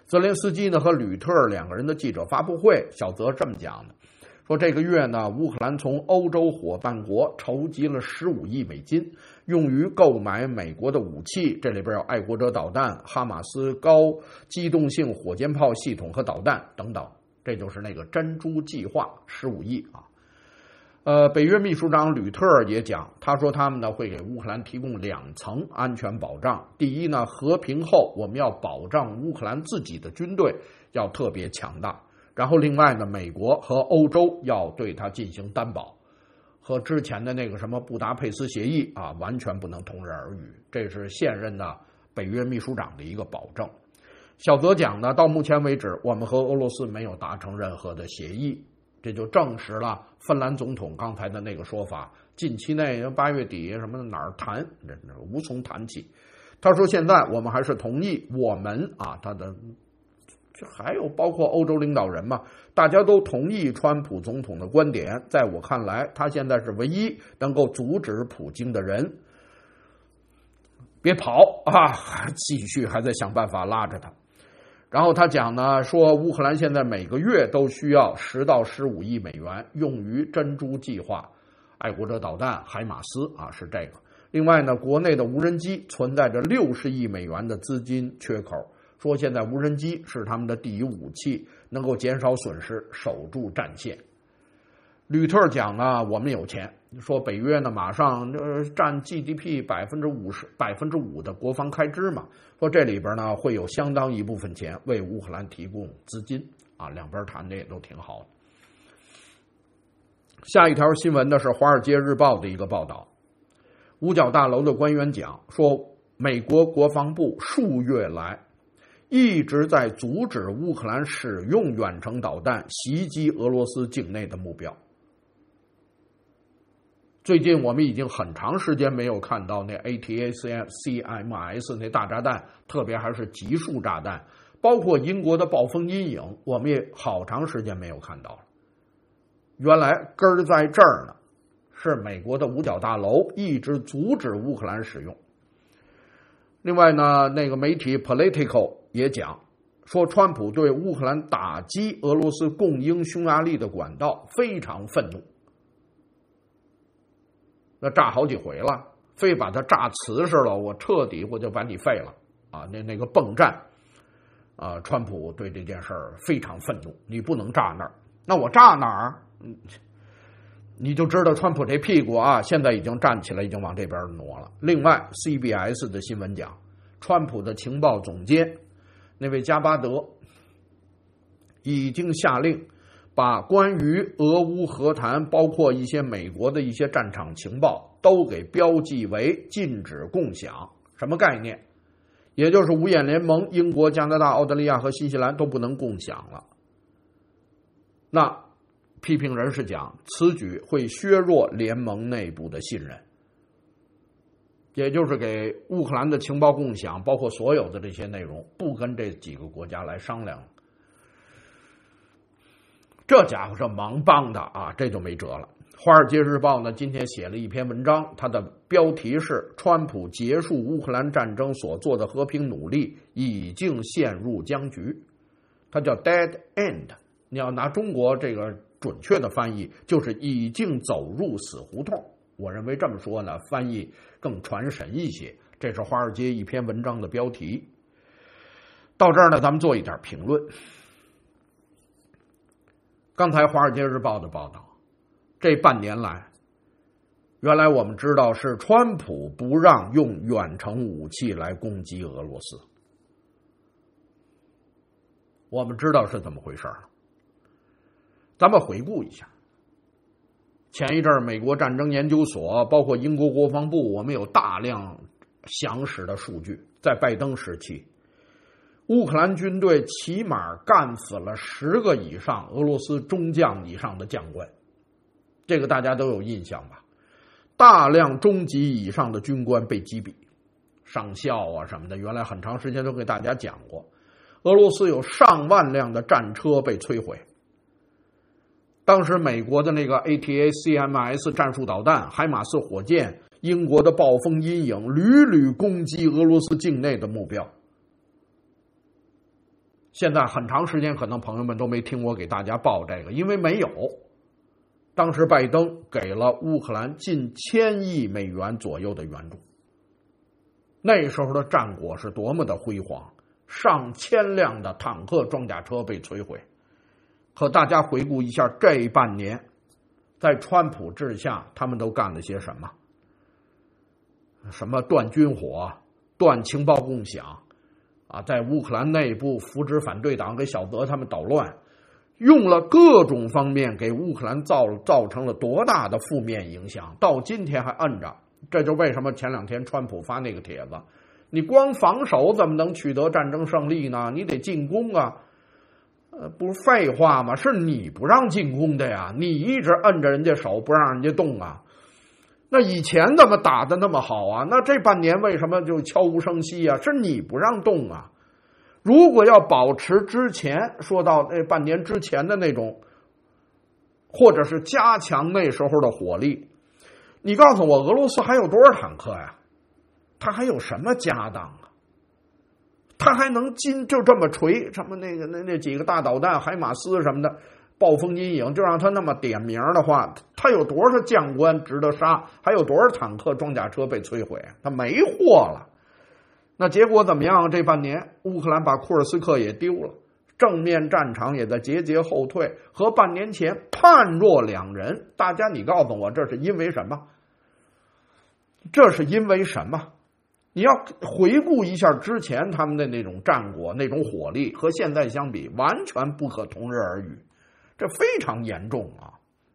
泽连斯基呢和吕特两个人的记者发布会，小泽这么讲的，说这个月呢，乌克兰从欧洲伙伴国筹集了十五亿美金，用于购买美国的武器，这里边有爱国者导弹、哈马斯高机动性火箭炮系统和导弹等等，这就是那个珍珠计划，十五亿啊。呃，北约秘书长吕特也讲，他说他们呢会给乌克兰提供两层安全保障。第一呢，和平后我们要保障乌克兰自己的军队要特别强大。然后另外呢，美国和欧洲要对它进行担保，和之前的那个什么布达佩斯协议啊，完全不能同日而语。这是现任的北约秘书长的一个保证。小泽讲呢，到目前为止，我们和俄罗斯没有达成任何的协议。这就证实了芬兰总统刚才的那个说法，近期内八月底什么哪儿谈，无从谈起。他说现在我们还是同意我们啊，他的这还有包括欧洲领导人嘛，大家都同意川普总统的观点。在我看来，他现在是唯一能够阻止普京的人。别跑啊，继续还在想办法拉着他。然后他讲呢，说乌克兰现在每个月都需要十到十五亿美元用于珍珠计划、爱国者导弹、海马斯啊，是这个。另外呢，国内的无人机存在着六十亿美元的资金缺口，说现在无人机是他们的第一武器，能够减少损失，守住战线。吕特讲呢，我们有钱，说北约呢马上呃占 G D P 百分之五十百分之五的国防开支嘛，说这里边呢会有相当一部分钱为乌克兰提供资金啊，两边谈的也都挺好的。下一条新闻呢是《华尔街日报》的一个报道，五角大楼的官员讲说，美国国防部数月来一直在阻止乌克兰使用远程导弹袭击俄罗斯境内的目标。最近我们已经很长时间没有看到那 A T A C M S 那大炸弹，特别还是集束炸弹，包括英国的暴风阴影，我们也好长时间没有看到了。原来根儿在这儿呢，是美国的五角大楼一直阻止乌克兰使用。另外呢，那个媒体 Politico 也讲说，川普对乌克兰打击俄罗斯供应匈牙利的管道非常愤怒。那炸好几回了，非把它炸瓷实了，我彻底我就把你废了啊！那那个泵站啊，川普对这件事儿非常愤怒，你不能炸那儿，那我炸哪儿？嗯，你就知道川普这屁股啊，现在已经站起来，已经往这边挪了。另外 ，C B S 的新闻讲，川普的情报总监那位加巴德已经下令，把关于俄乌和谈，包括一些美国的一些战场情报，都给标记为禁止共享。什么概念？也就是五眼联盟，英国、加拿大、澳大利亚和新西兰都不能共享了。那批评人士讲，此举会削弱联盟内部的信任，也就是给乌克兰的情报共享，包括所有的这些内容，不跟这几个国家来商量了。这家伙是忙帮的啊，这就没辙了。《华尔街日报》呢今天写了一篇文章，它的标题是川普结束乌克兰战争所做的和平努力已经陷入僵局，它叫 dead end。 你要拿中国这个准确的翻译，就是已经走入死胡同。我认为这么说呢，翻译更传神一些。这是华尔街一篇文章的标题。到这儿呢，咱们做一点评论。刚才《华尔街日报》的报道，这半年来，原来我们知道是川普不让用远程武器来攻击俄罗斯，我们知道是怎么回事了。咱们回顾一下，前一阵美国战争研究所，包括英国国防部，我们有大量详实的数据，在拜登时期，乌克兰军队起码干死了十个以上俄罗斯中将以上的将官，这个大家都有印象吧？大量中级以上的军官被击毙，上校啊什么的，原来很长时间都给大家讲过。俄罗斯有上万辆的战车被摧毁。当时美国的那个 A T A C M S 战术导弹、海马斯火箭、英国的暴风阴影屡屡攻击俄罗斯境内的目标。 现在很长时间可能朋友们都没听我给大家报这个，因为没有。当时拜登给了乌克兰近千亿美元左右的援助，那时候的战果是多么的辉煌，上千辆的坦克装甲车被摧毁。可大家回顾一下这半年，在川普治下他们都干了些什么？什么断军火、断情报共享啊，在乌克兰内部扶植反对党，给小泽他们捣乱，用了各种方面给乌克兰造造成了多大的负面影响，到今天还摁着。这就为什么前两天川普发那个帖子，你光防守怎么能取得战争胜利呢？你得进攻啊！呃，不是废话吗？是你不让进攻的呀，你一直摁着人家手不让人家动啊。那以前怎么打的那么好啊？那这半年为什么就悄无声息啊？是你不让动啊。如果要保持之前说到那半年之前的那种，或者是加强那时候的火力，你告诉我俄罗斯还有多少坦克呀？他还有什么家当啊？他还能进就这么锤什么那个那那几个大导弹海马斯什么的，暴风阴影，就让他那么点名的话，他有多少将官值得杀？还有多少坦克装甲车被摧毁？他没货了。那结果怎么样？这半年乌克兰把库尔斯克也丢了，正面战场也在节节后退，和半年前判若两人。大家你告诉我，这是因为什么？这是因为什么？你要回顾一下之前他们的那种战果，那种火力和现在相比，完全不可同日而语，这非常严重啊！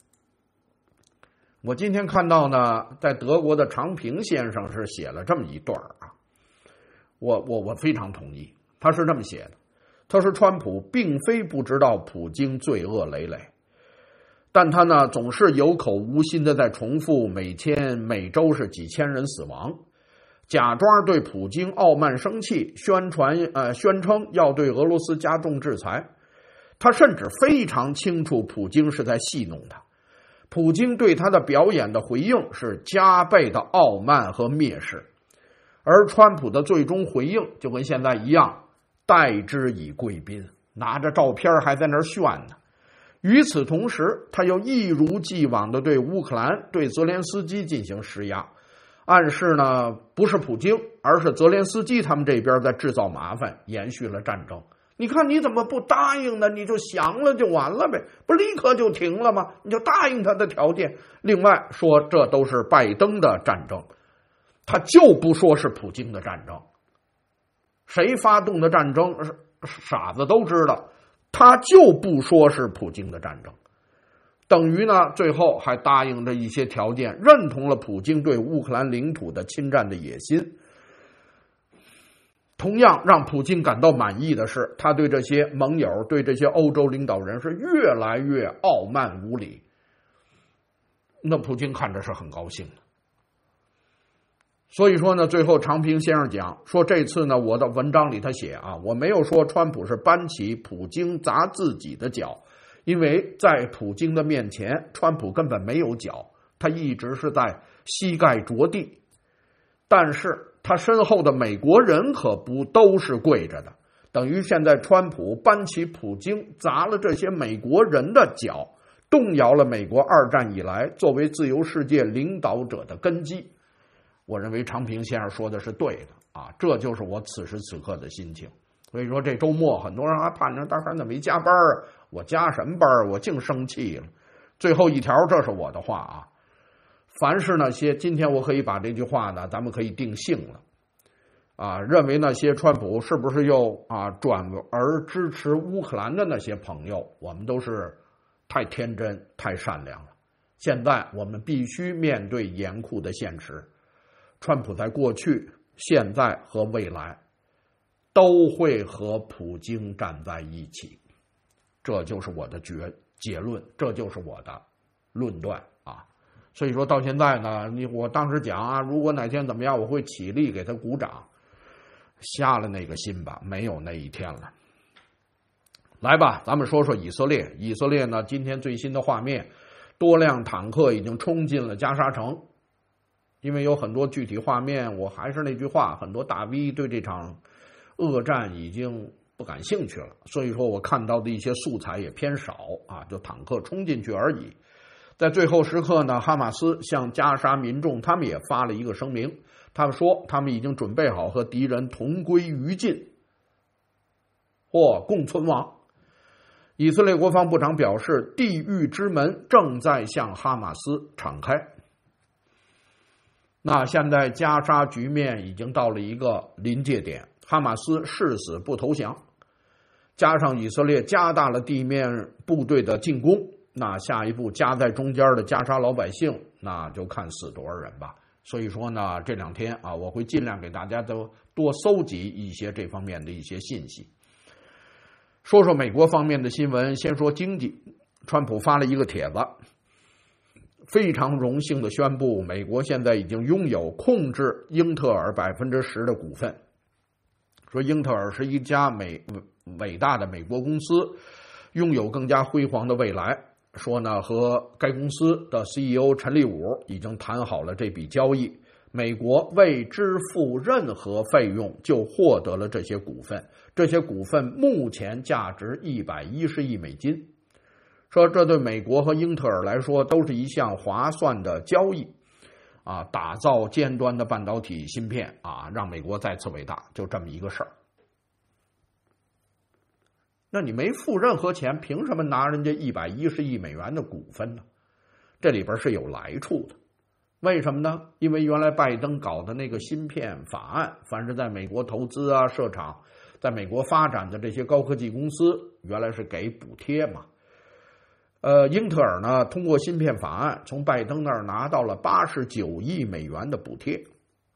我今天看到呢，在德国的长平先生是写了这么一段啊，我我我非常同意，他是这么写的，他说川普并非不知道普京罪恶累累，但他呢总是有口无心的在重复每天每周是几千人死亡，假装对普京傲慢生气，宣传呃宣称要对俄罗斯加重制裁。他甚至非常清楚普京是在戏弄他，普京对他的表演的回应是加倍的傲慢和蔑视，而川普的最终回应就跟现在一样，待之以贵宾，拿着照片还在那儿炫呢。与此同时，他又一如既往的对乌克兰、对泽连斯基进行施压，暗示呢不是普京，而是泽连斯基他们这边在制造麻烦，延续了战争。你看你怎么不答应呢？你就降了就完了呗，不立刻就停了吗？你就答应他的条件。另外说这都是拜登的战争，他就不说是普京的战争。谁发动的战争，傻子都知道，他就不说是普京的战争。等于呢最后还答应着一些条件，认同了普京对乌克兰领土的侵占的野心。同样让普京感到满意的是，他对这些盟友，对这些欧洲领导人是越来越傲慢无礼。那普京看着是很高兴的。所以说呢，最后长平先生讲说，这次呢我的文章里他写啊，我没有说川普是搬起普京砸自己的脚，因为在普京的面前，川普根本没有脚，他一直是在膝盖着地。但是他身后的美国人可不都是跪着的，等于现在川普搬起普京砸了这些美国人的脚，动摇了美国二战以来作为自由世界领导者的根基。我认为长平先生说的是对的啊，这就是我此时此刻的心情。所以说这周末很多人还盼着大山怎么没加班啊？我加什么班？我净生气了。最后一条，这是我的话啊，凡是那些今天我可以把这句话呢，咱们可以定性了啊，认为那些川普是不是又啊转而支持乌克兰的那些朋友，我们都是太天真太善良了。现在我们必须面对严酷的现实，川普在过去、现在和未来都会和普京站在一起，这就是我的结结论，这就是我的论断啊。所以说到现在呢，你我当时讲啊，如果哪天怎么样，我会起立给他鼓掌，瞎了那个心吧，没有那一天了。来吧，咱们说说以色列。以色列呢，今天最新的画面，多辆坦克已经冲进了加沙城。因为有很多具体画面，我还是那句话，很多大 V 对这场恶战已经不感兴趣了，所以说我看到的一些素材也偏少啊，就坦克冲进去而已。在最后时刻呢，哈马斯向加沙民众他们也发了一个声明，他们说他们已经准备好和敌人同归于尽或共存亡。以色列国防部长表示，地狱之门正在向哈马斯敞开。那现在加沙局面已经到了一个临界点，哈马斯誓死不投降，加上以色列加大了地面部队的进攻，那下一步夹在中间的加沙老百姓，那就看死多少人吧。所以说呢，这两天啊，我会尽量给大家都多搜集一些这方面的一些信息。说说美国方面的新闻，先说经济。川普发了一个帖子，非常荣幸的宣布，美国现在已经拥有控制英特尔百分之十的股份。说英特尔是一家美伟大的美国公司，拥有更加辉煌的未来。说呢，和该公司的 C E O 陈立武已经谈好了这笔交易，美国未支付任何费用就获得了这些股份，这些股份目前价值一百一十亿美金。说这对美国和英特尔来说都是一项划算的交易啊，打造尖端的半导体芯片啊，让美国再次伟大，就这么一个事儿。那你没付任何钱，凭什么拿人家一百一十亿美元的股份呢？这里边是有来处的。为什么呢？因为原来拜登搞的那个芯片法案，凡是在美国投资啊、设厂，在美国发展的这些高科技公司，原来是给补贴嘛。呃，英特尔呢，通过芯片法案，从拜登那儿拿到了八十九亿美元的补贴。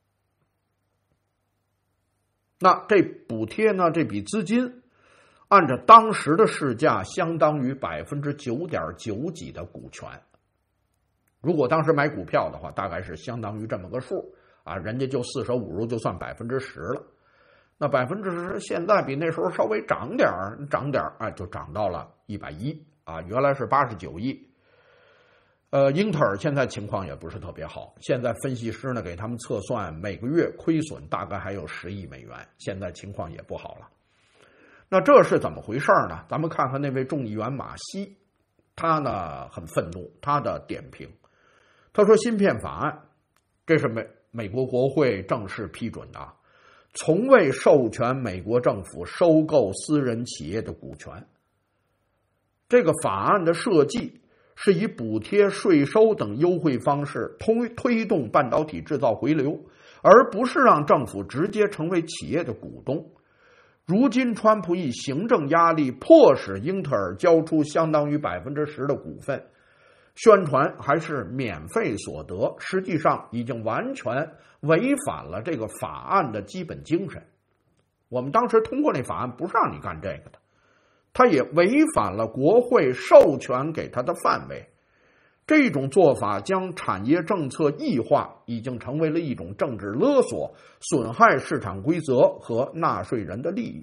那这补贴呢，这笔资金，按照当时的市价，相当于百分之九点九几的股权。如果当时买股票的话，大概是相当于这么个数啊，人家就四舍五入就算百分之十了。那百分之十现在比那时候稍微涨点儿，涨点儿啊，就涨到了一百一啊，原来是八十九亿。呃，英特尔现在情况也不是特别好，现在分析师呢给他们测算，每个月亏损大概还有十亿美元，现在情况也不好了。那这是怎么回事呢？咱们看看那位众议员马西，他呢很愤怒，他的点评。他说芯片法案，这是美美国国会正式批准的，从未授权美国政府收购私人企业的股权。这个法案的设计是以补贴、税收等优惠方式推推动半导体制造回流，而不是让政府直接成为企业的股东。如今川普以行政压力迫使英特尔交出相当于百分之十的股份，宣传还是免费所得，实际上已经完全违反了这个法案的基本精神。我们当时通过那法案不是让你干这个的，它也违反了国会授权给他的范围。这种做法将产业政策异化，已经成为了一种政治勒索，损害市场规则和纳税人的利益。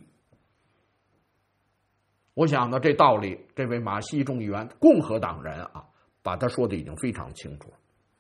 我想呢，这道理，这位马西众议员，共和党人啊，把他说的已经非常清楚。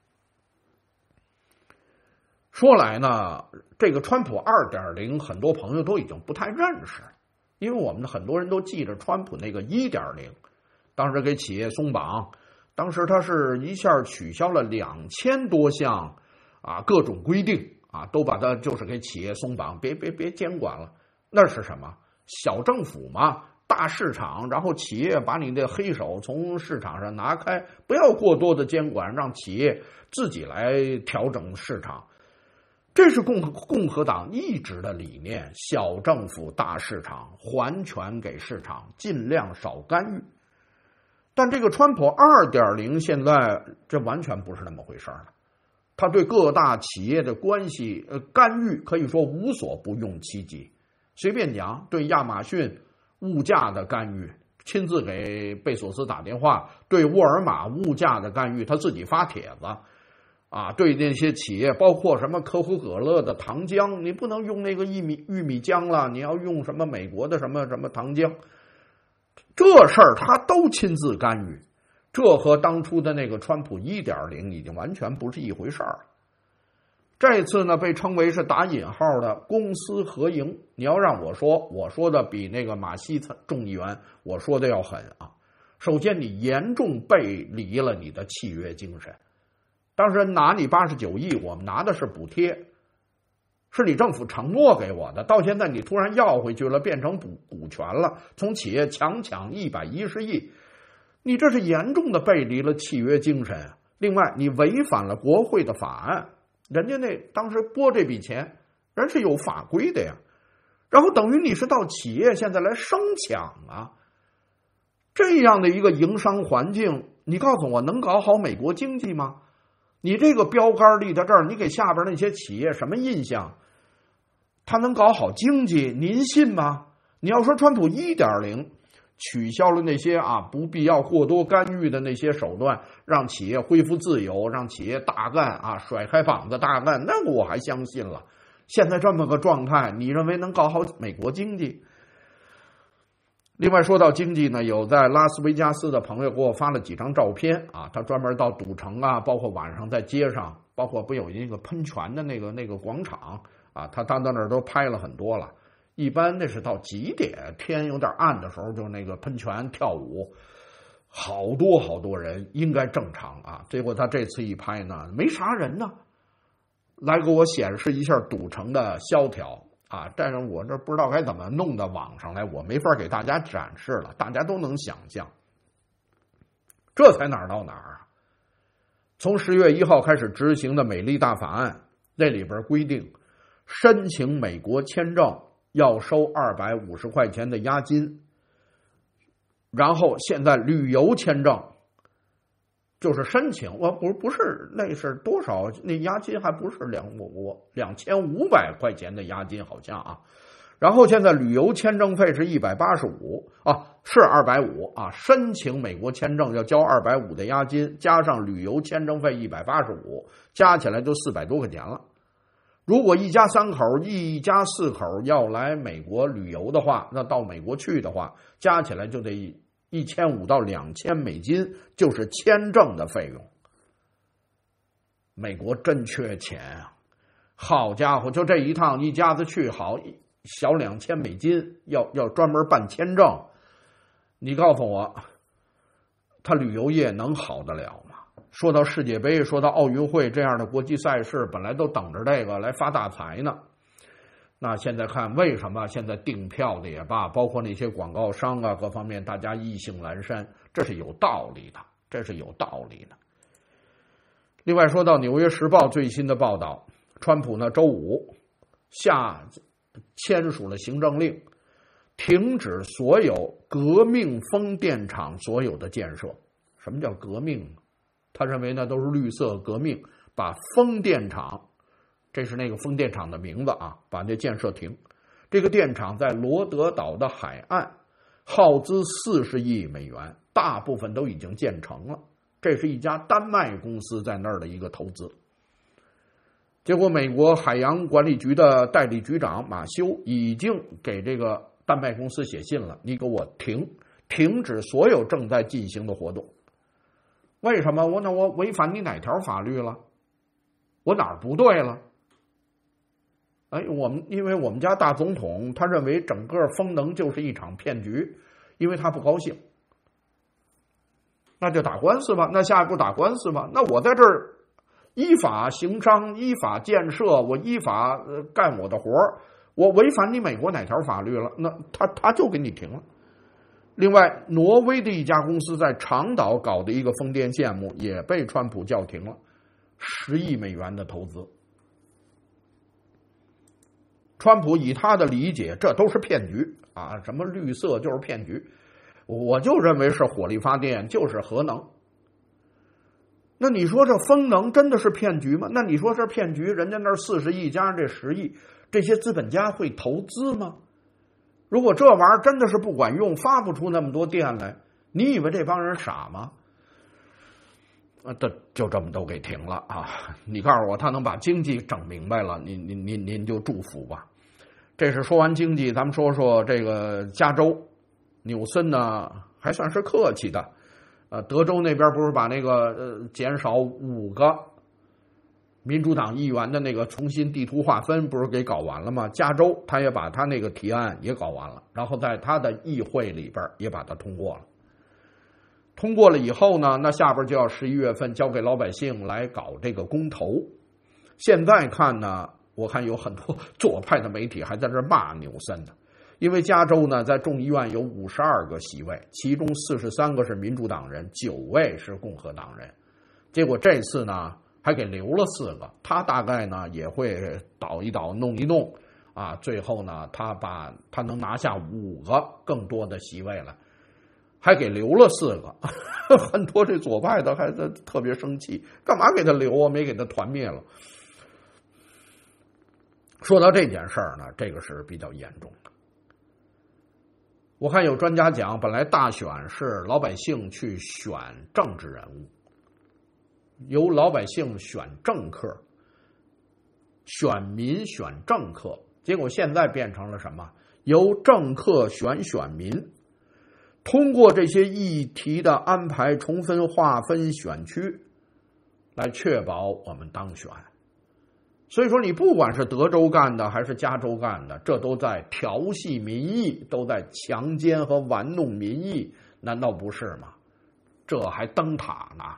说来呢，这个川普 二点零 很多朋友都已经不太认识了，因为我们很多人都记着川普那个 一点零， 当时给企业松绑，当时他是一下取消了两千多项啊各种规定啊，都把它就是给企业松绑，别别别监管了。那是什么？小政府嘛，大市场，然后企业把你的黑手从市场上拿开，不要过多的监管，让企业自己来调整市场。这是共和共和党一直的理念，小政府大市场，还权给市场，尽量少干预。但这个川普 二点零 现在这完全不是那么回事了，他对各大企业的关系呃干预可以说无所不用其极。随便讲，对亚马逊物价的干预，亲自给贝索斯打电话；对沃尔玛物价的干预，他自己发帖子。啊，对那些企业，包括什么可口可乐的糖浆，你不能用那个玉米玉米浆了，你要用什么美国的什么什么糖浆，这事儿他都亲自干预，这和当初的那个川普 一点零 已经完全不是一回事儿了。 这次呢被称为是打引号的公私合营。你要让我说，我说的比那个马西众议员我说的要狠啊。首先你严重背离了你的契约精神。当时拿你八十九亿，我们拿的是补贴，是你政府承诺给我的，到现在你突然要回去了，变成股股权了，从企业强抢一百一十亿，你这是严重的背离了契约精神。另外你违反了国会的法案，人家那当时拨这笔钱人是有法规的呀，然后等于你是到企业现在来生抢啊。这样的一个营商环境，你告诉我能搞好美国经济吗？你这个标杆立在这儿，你给下边那些企业什么印象？他能搞好经济，您信吗？你要说川普 一点零 取消了那些啊不必要过多干预的那些手段，让企业恢复自由，让企业大干啊，甩开膀子大干，那我还相信了。现在这么个状态，你认为能搞好美国经济？另外说到经济呢，有在拉斯维加斯的朋友给我发了几张照片啊，他专门到赌城啊，包括晚上在街上，包括不有那个喷泉的那个那个广场啊，他到那儿都拍了很多了。一般那是到几点天有点暗的时候，就那个喷泉跳舞，好多好多人，应该正常啊。结果他这次一拍呢，没啥人呢，来给我显示一下赌城的萧条。啊，但是我这不知道该怎么弄到网上来，我没法给大家展示了，大家都能想象。这才哪儿到哪儿啊？从十月一号开始执行的美丽大法案，那里边规定，申请美国签证要收二百五十块钱的押金，然后现在旅游签证就是申请，我不不是那是多少？那押金还不是两我我两千五百块钱的押金好像啊，然后现在旅游签证费是一百八十五啊，是二百五啊，申请美国签证要交二百五的押金，加上旅游签证费一百八十五，加起来就四百多块钱了。如果一家三口、一家四口要来美国旅游的话，那到美国去的话，加起来就得一千五到两千美金，就是签证的费用。美国真缺钱啊！好家伙，就这一趟一家子去，好小两千美金，要要专门办签证。你告诉我，他旅游业能好得了吗？说到世界杯，说到奥运会这样的国际赛事，本来都等着这个来发大财呢。那现在看为什么现在订票的也罢，包括那些广告商啊各方面，大家意兴阑珊，这是有道理的，这是有道理的。另外说到《纽约时报》最新的报道，川普呢周五下签署了行政令，停止所有革命风电场所有的建设。什么叫革命？他认为呢都是绿色革命，把风电场，这是那个风电场的名字啊，把这建设停。这个电厂在罗德岛的海岸，耗资四十亿美元，大部分都已经建成了。这是一家丹麦公司在那儿的一个投资。结果美国海洋管理局的代理局长马修已经给这个丹麦公司写信了，你给我停停止所有正在进行的活动。为什么？我那我违反你哪条法律了？我哪儿不对了？哎，我们因为我们家大总统他认为整个风能就是一场骗局，因为他不高兴，那就打官司吧。那下一步打官司吧。那我在这儿依法行商，依法建设，我依法、呃、干我的活儿，我违反你美国哪条法律了？那他他就给你停了。另外，挪威的一家公司在长岛搞的一个风电项目也被川普叫停了，十亿美元的投资。川普以他的理解，这都是骗局啊！什么绿色就是骗局，我就认为是火力发电，就是核能。那你说这风能真的是骗局吗？那你说这骗局，人家那四十亿加上这十亿，这些资本家会投资吗？如果这玩意儿真的是不管用，发不出那么多电来，你以为这帮人傻吗？啊，这就这么都给停了啊！你告诉我，他能把经济整明白了，您您您您就祝福吧。这是说完经济，咱们说说这个加州，纽森呢还算是客气的，呃，德州那边不是把那个呃减少五个民主党议员的那个重新地图划分不是给搞完了吗？加州他也把他那个提案也搞完了，然后在他的议会里边也把它通过了。通过了以后呢，那下边就要十一月份交给老百姓来搞这个公投。现在看呢，我看有很多左派的媒体还在这骂纽森的，因为加州呢在众议院有五十二个席位，其中四十三个是民主党人，九位是共和党人。结果这次呢还给留了四个，他大概呢也会倒一倒弄一弄啊，最后呢他把他能拿下五个更多的席位了，还给留了四个。很多这左派的还特别生气，干嘛给他留啊，没给他团灭了。说到这件事儿呢，这个是比较严重的。我看有专家讲，本来大选是老百姓去选政治人物，由老百姓选政客，选民选政客，结果现在变成了什么？由政客选选民，通过这些议题的安排、重分划分选区，来确保我们当选。所以说，你不管是德州干的还是加州干的，这都在调戏民意，都在强奸和玩弄民意，难道不是吗？这还灯塔呢？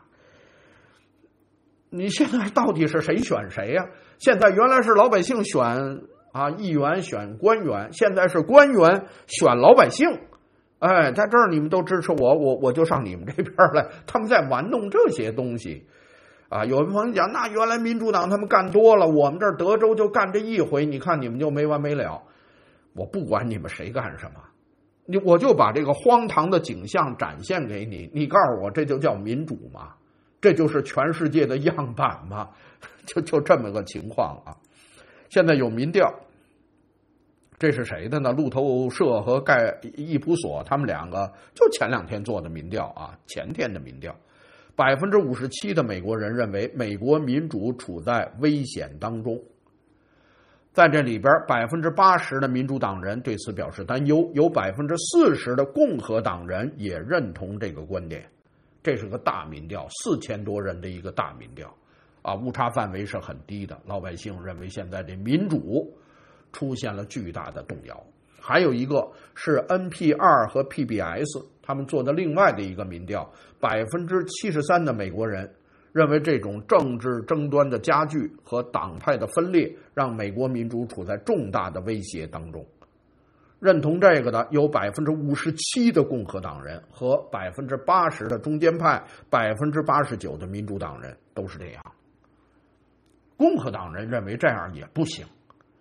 你现在到底是谁选谁呀？现在原来是老百姓选啊议员选官员，现在是官员选老百姓。哎，在这儿你们都支持我，我我就上你们这边来。他们在玩弄这些东西。啊，有的朋友讲，那原来民主党他们干多了，我们这儿德州就干这一回，你看你们就没完没了。我不管你们谁干什么，你我就把这个荒唐的景象展现给你，你告诉我这就叫民主吗？这就是全世界的样板吗？就就这么个情况啊。现在有民调，这是谁的呢？路透社和盖易普所他们两个就前两天做的民调啊，前天的民调。百分之五十七的美国人认为美国民主处在危险当中，在这里边百分之八十的民主党人对此表示担忧，有百分之四十的共和党人也认同这个观点。这是个大民调，四千多人的一个大民调啊，误差范围是很低的。老百姓认为现在这民主出现了巨大的动摇。还有一个是 N P R 和 P B S 他们做的另外的一个民调，百分之七十三的美国人认为这种政治争端的加剧和党派的分裂让美国民主处在重大的威胁当中。认同这个的有百分之五十七的共和党人和百分之八十的中间派，百分之八十九的民主党人都是这样。共和党人认为这样也不行。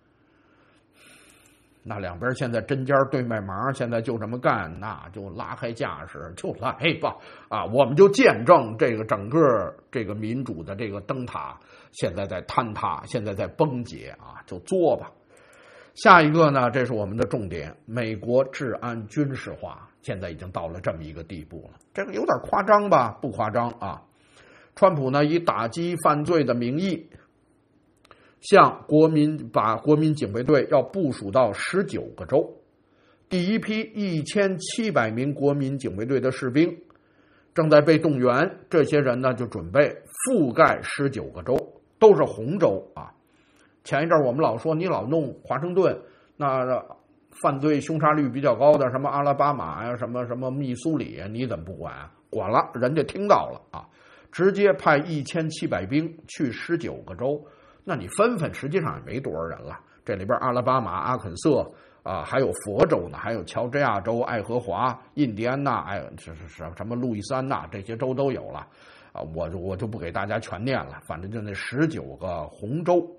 那两边现在针尖对麦芒，现在就这么干，那就拉开架势，就来吧啊！我们就见证这个整个这个民主的这个灯塔现在在坍塌，现在在崩解啊！就作吧。下一个呢，这是我们的重点，美国治安军事化，现在已经到了这么一个地步了。这个有点夸张吧？不夸张啊！川普呢以打击犯罪的名义，向国民把国民警卫队要部署到十九个州，第一批一千七百名国民警卫队的士兵正在被动员，这些人呢就准备覆盖十九个州，都是红州啊。前一阵我们老说你老弄华盛顿，那犯罪凶杀率比较高的什么阿拉巴马呀、什么什么密苏里，你怎么不管啊？管了，人家听到了啊，直接派一千七百兵去十九个州。那你分分，实际上也没多少人了。这里边阿拉巴马、阿肯色啊，还有佛州呢，还有乔治亚州、爱荷华、印第安纳，哎，这是什什么路易斯安那，这些州都有了啊。我就我就不给大家全念了，反正就那十九个红州。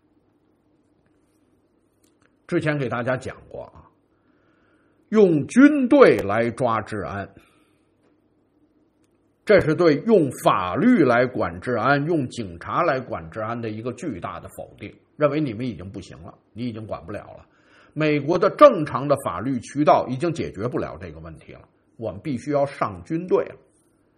之前给大家讲过啊，用军队来抓治安。这是对用法律来管治安、用警察来管治安的一个巨大的否定，认为你们已经不行了，你已经管不了了。美国的正常的法律渠道已经解决不了这个问题了，我们必须要上军队了。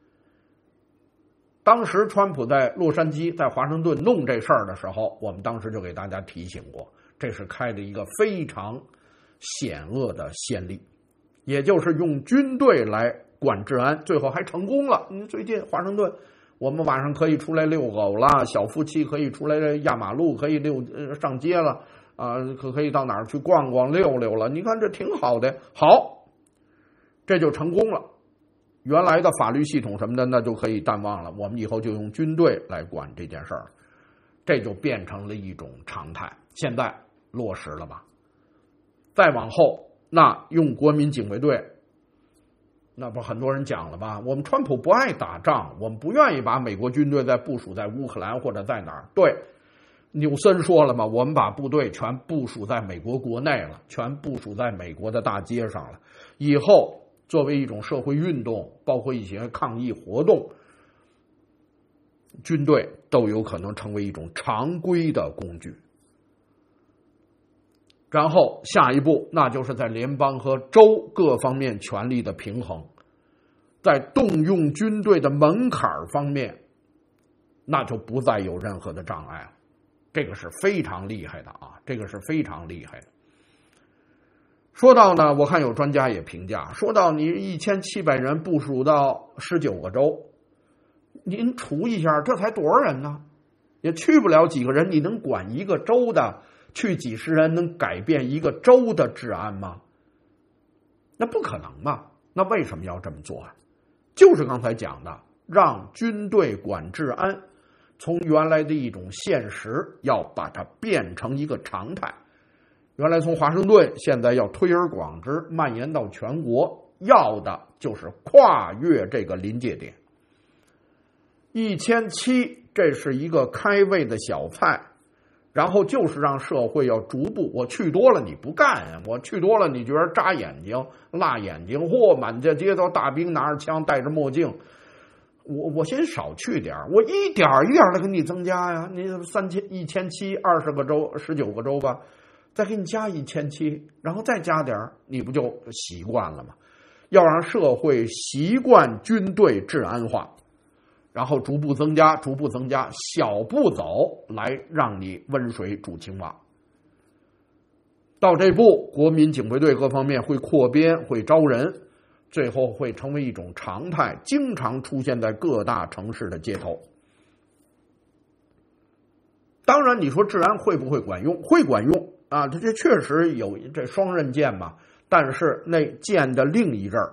当时川普在洛杉矶、在华盛顿弄这事儿的时候，我们当时就给大家提醒过，这是开了一个非常险恶的先例，也就是用军队来管治安，最后还成功了。你最近华盛顿我们晚上可以出来遛狗了，小夫妻可以出来压马路，可以溜上街了啊，可可以到哪儿去逛逛溜溜了。你看这挺好的，好，这就成功了。原来的法律系统什么的那就可以淡忘了，我们以后就用军队来管这件事儿，这就变成了一种常态。现在落实了吧？再往后，那用国民警卫队。那不很多人讲了吧？我们川普不爱打仗，我们不愿意把美国军队再部署在乌克兰或者在哪儿。对，纽森说了嘛，我们把部队全部署在美国国内了，全部署在美国的大街上了。以后作为一种社会运动，包括一些抗议活动，军队都有可能成为一种常规的工具。然后下一步，那就是在联邦和州各方面权力的平衡，在动用军队的门槛方面，那就不再有任何的障碍了。这个是非常厉害的啊，这个是非常厉害的。说到呢，我看有专家也评价，说到你一千七百人部署到十九个州，您除一下，这才多少人呢？也去不了几个人，你能管一个州的？去几十人能改变一个州的治安吗？那不可能嘛。那为什么要这么做啊？就是刚才讲的，让军队管治安，从原来的一种现实，要把它变成一个常态。原来从华盛顿，现在要推而广之，蔓延到全国，要的就是跨越这个临界点。一千七，这是一个开胃的小菜。然后就是让社会要逐步，我去多了你不干呀，我去多了你觉得扎眼睛、辣眼睛，嚯，满大街都大兵拿着枪、戴着墨镜，我我先少去点，我一点一点的给你增加呀，你三千、一千七、二十个州、十九个州吧，再给你加一千七，然后再加点，你不就习惯了吗？要让社会习惯军队治安化。然后逐步增加，逐步增加，小步走，来让你温水煮青蛙。到这步，国民警卫队各方面会扩编，会招人，最后会成为一种常态，经常出现在各大城市的街头。当然，你说治安会不会管用？会管用啊，这这确实有这双刃剑嘛。但是那剑的另一刃，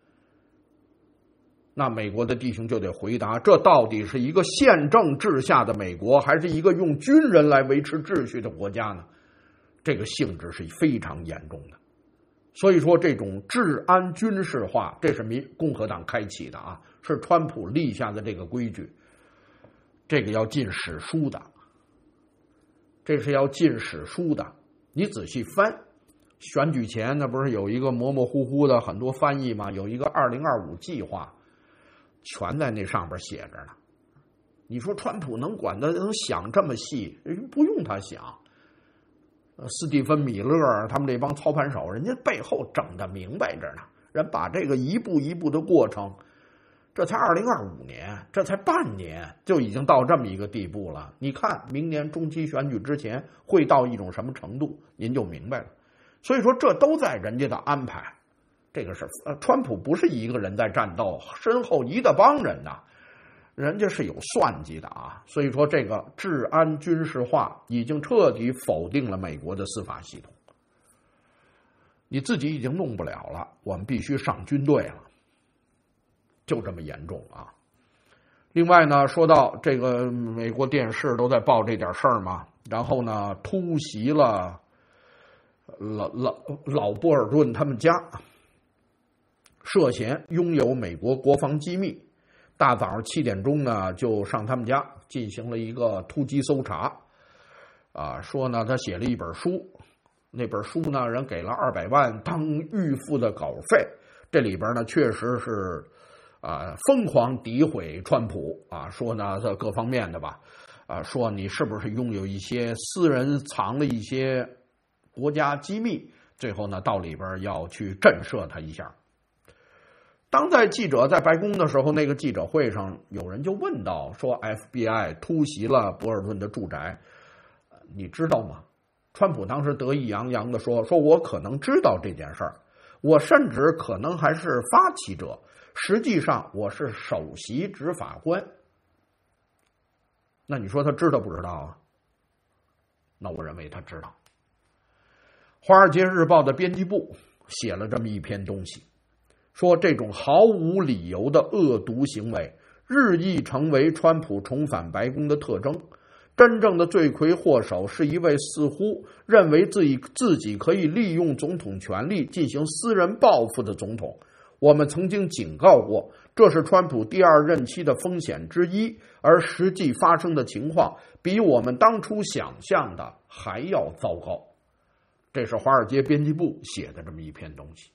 那美国的弟兄就得回答，这到底是一个宪政治下的美国，还是一个用军人来维持秩序的国家呢？这个性质是非常严重的。所以说这种治安军事化，这是民共和党开启的啊，是川普立下的这个规矩，这个要进史书的，这是要进史书的。你仔细翻，选举前那不是有一个模模糊糊的很多翻译吗？有一个二零二五计划，全在那上边写着呢。你说川普能管的能想这么细？不用他想。斯蒂芬米勒他们这帮操盘手，人家背后整的明白着呢，人把这个一步一步的过程，这才二零二五年，这才半年就已经到这么一个地步了。你看明年中期选举之前会到一种什么程度，您就明白了。所以说这都在人家的安排。这个是呃，川普不是一个人在战斗，身后一大帮人呐，人家是有算计的啊。所以说这个治安军事化已经彻底否定了美国的司法系统，你自己已经弄不了了，我们必须上军队了，就这么严重啊。另外呢，说到这个美国电视都在报这点事儿嘛，然后呢突袭了老老老波尔顿他们家，涉嫌拥有美国国防机密，大早上七点钟呢就上他们家进行了一个突击搜查，啊，说呢他写了一本书，那本书呢人给了二百万当预付的稿费，这里边呢确实是啊疯狂诋毁川普啊，说呢这各方面的吧，啊说你是不是拥有一些私人藏了一些国家机密，最后呢到里边要去震慑他一下。当在记者在白宫的时候，那个记者会上有人就问到说 F B I 突袭了博尔顿的住宅，你知道吗？川普当时得意洋洋地说说我可能知道这件事儿，我甚至可能还是发起者，实际上我是首席执法官。 那你说他知道不知道啊？那我认为他知道。《华尔街日报》的编辑部写了这么一篇东西，说这种毫无理由的恶毒行为日益成为川普重返白宫的特征。真正的罪魁祸首是一位似乎认为自己自己可以利用总统权力进行私人报复的总统。我们曾经警告过，这是川普第二任期的风险之一，而实际发生的情况比我们当初想象的还要糟糕。这是华尔街编辑部写的这么一篇东西。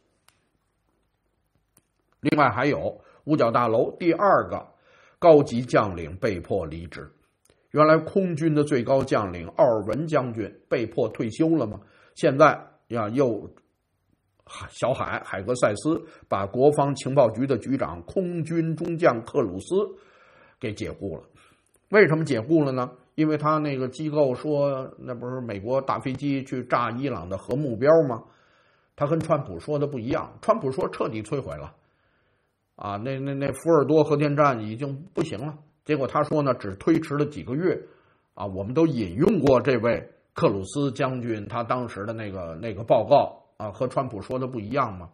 另外还有五角大楼第二个高级将领被迫离职。原来空军的最高将领奥尔文将军被迫退休了吗？现在呀，又小海海格塞斯把国防情报局的局长空军中将克鲁斯给解雇了。为什么解雇了呢？因为他那个机构说，那不是美国大飞机去炸伊朗的核目标吗？他跟川普说的不一样，川普说彻底摧毁了，啊，那那那福尔多核电站已经不行了。结果他说呢，只推迟了几个月，啊，我们都引用过这位克鲁斯将军他当时的那个那个报告啊，和川普说的不一样嘛。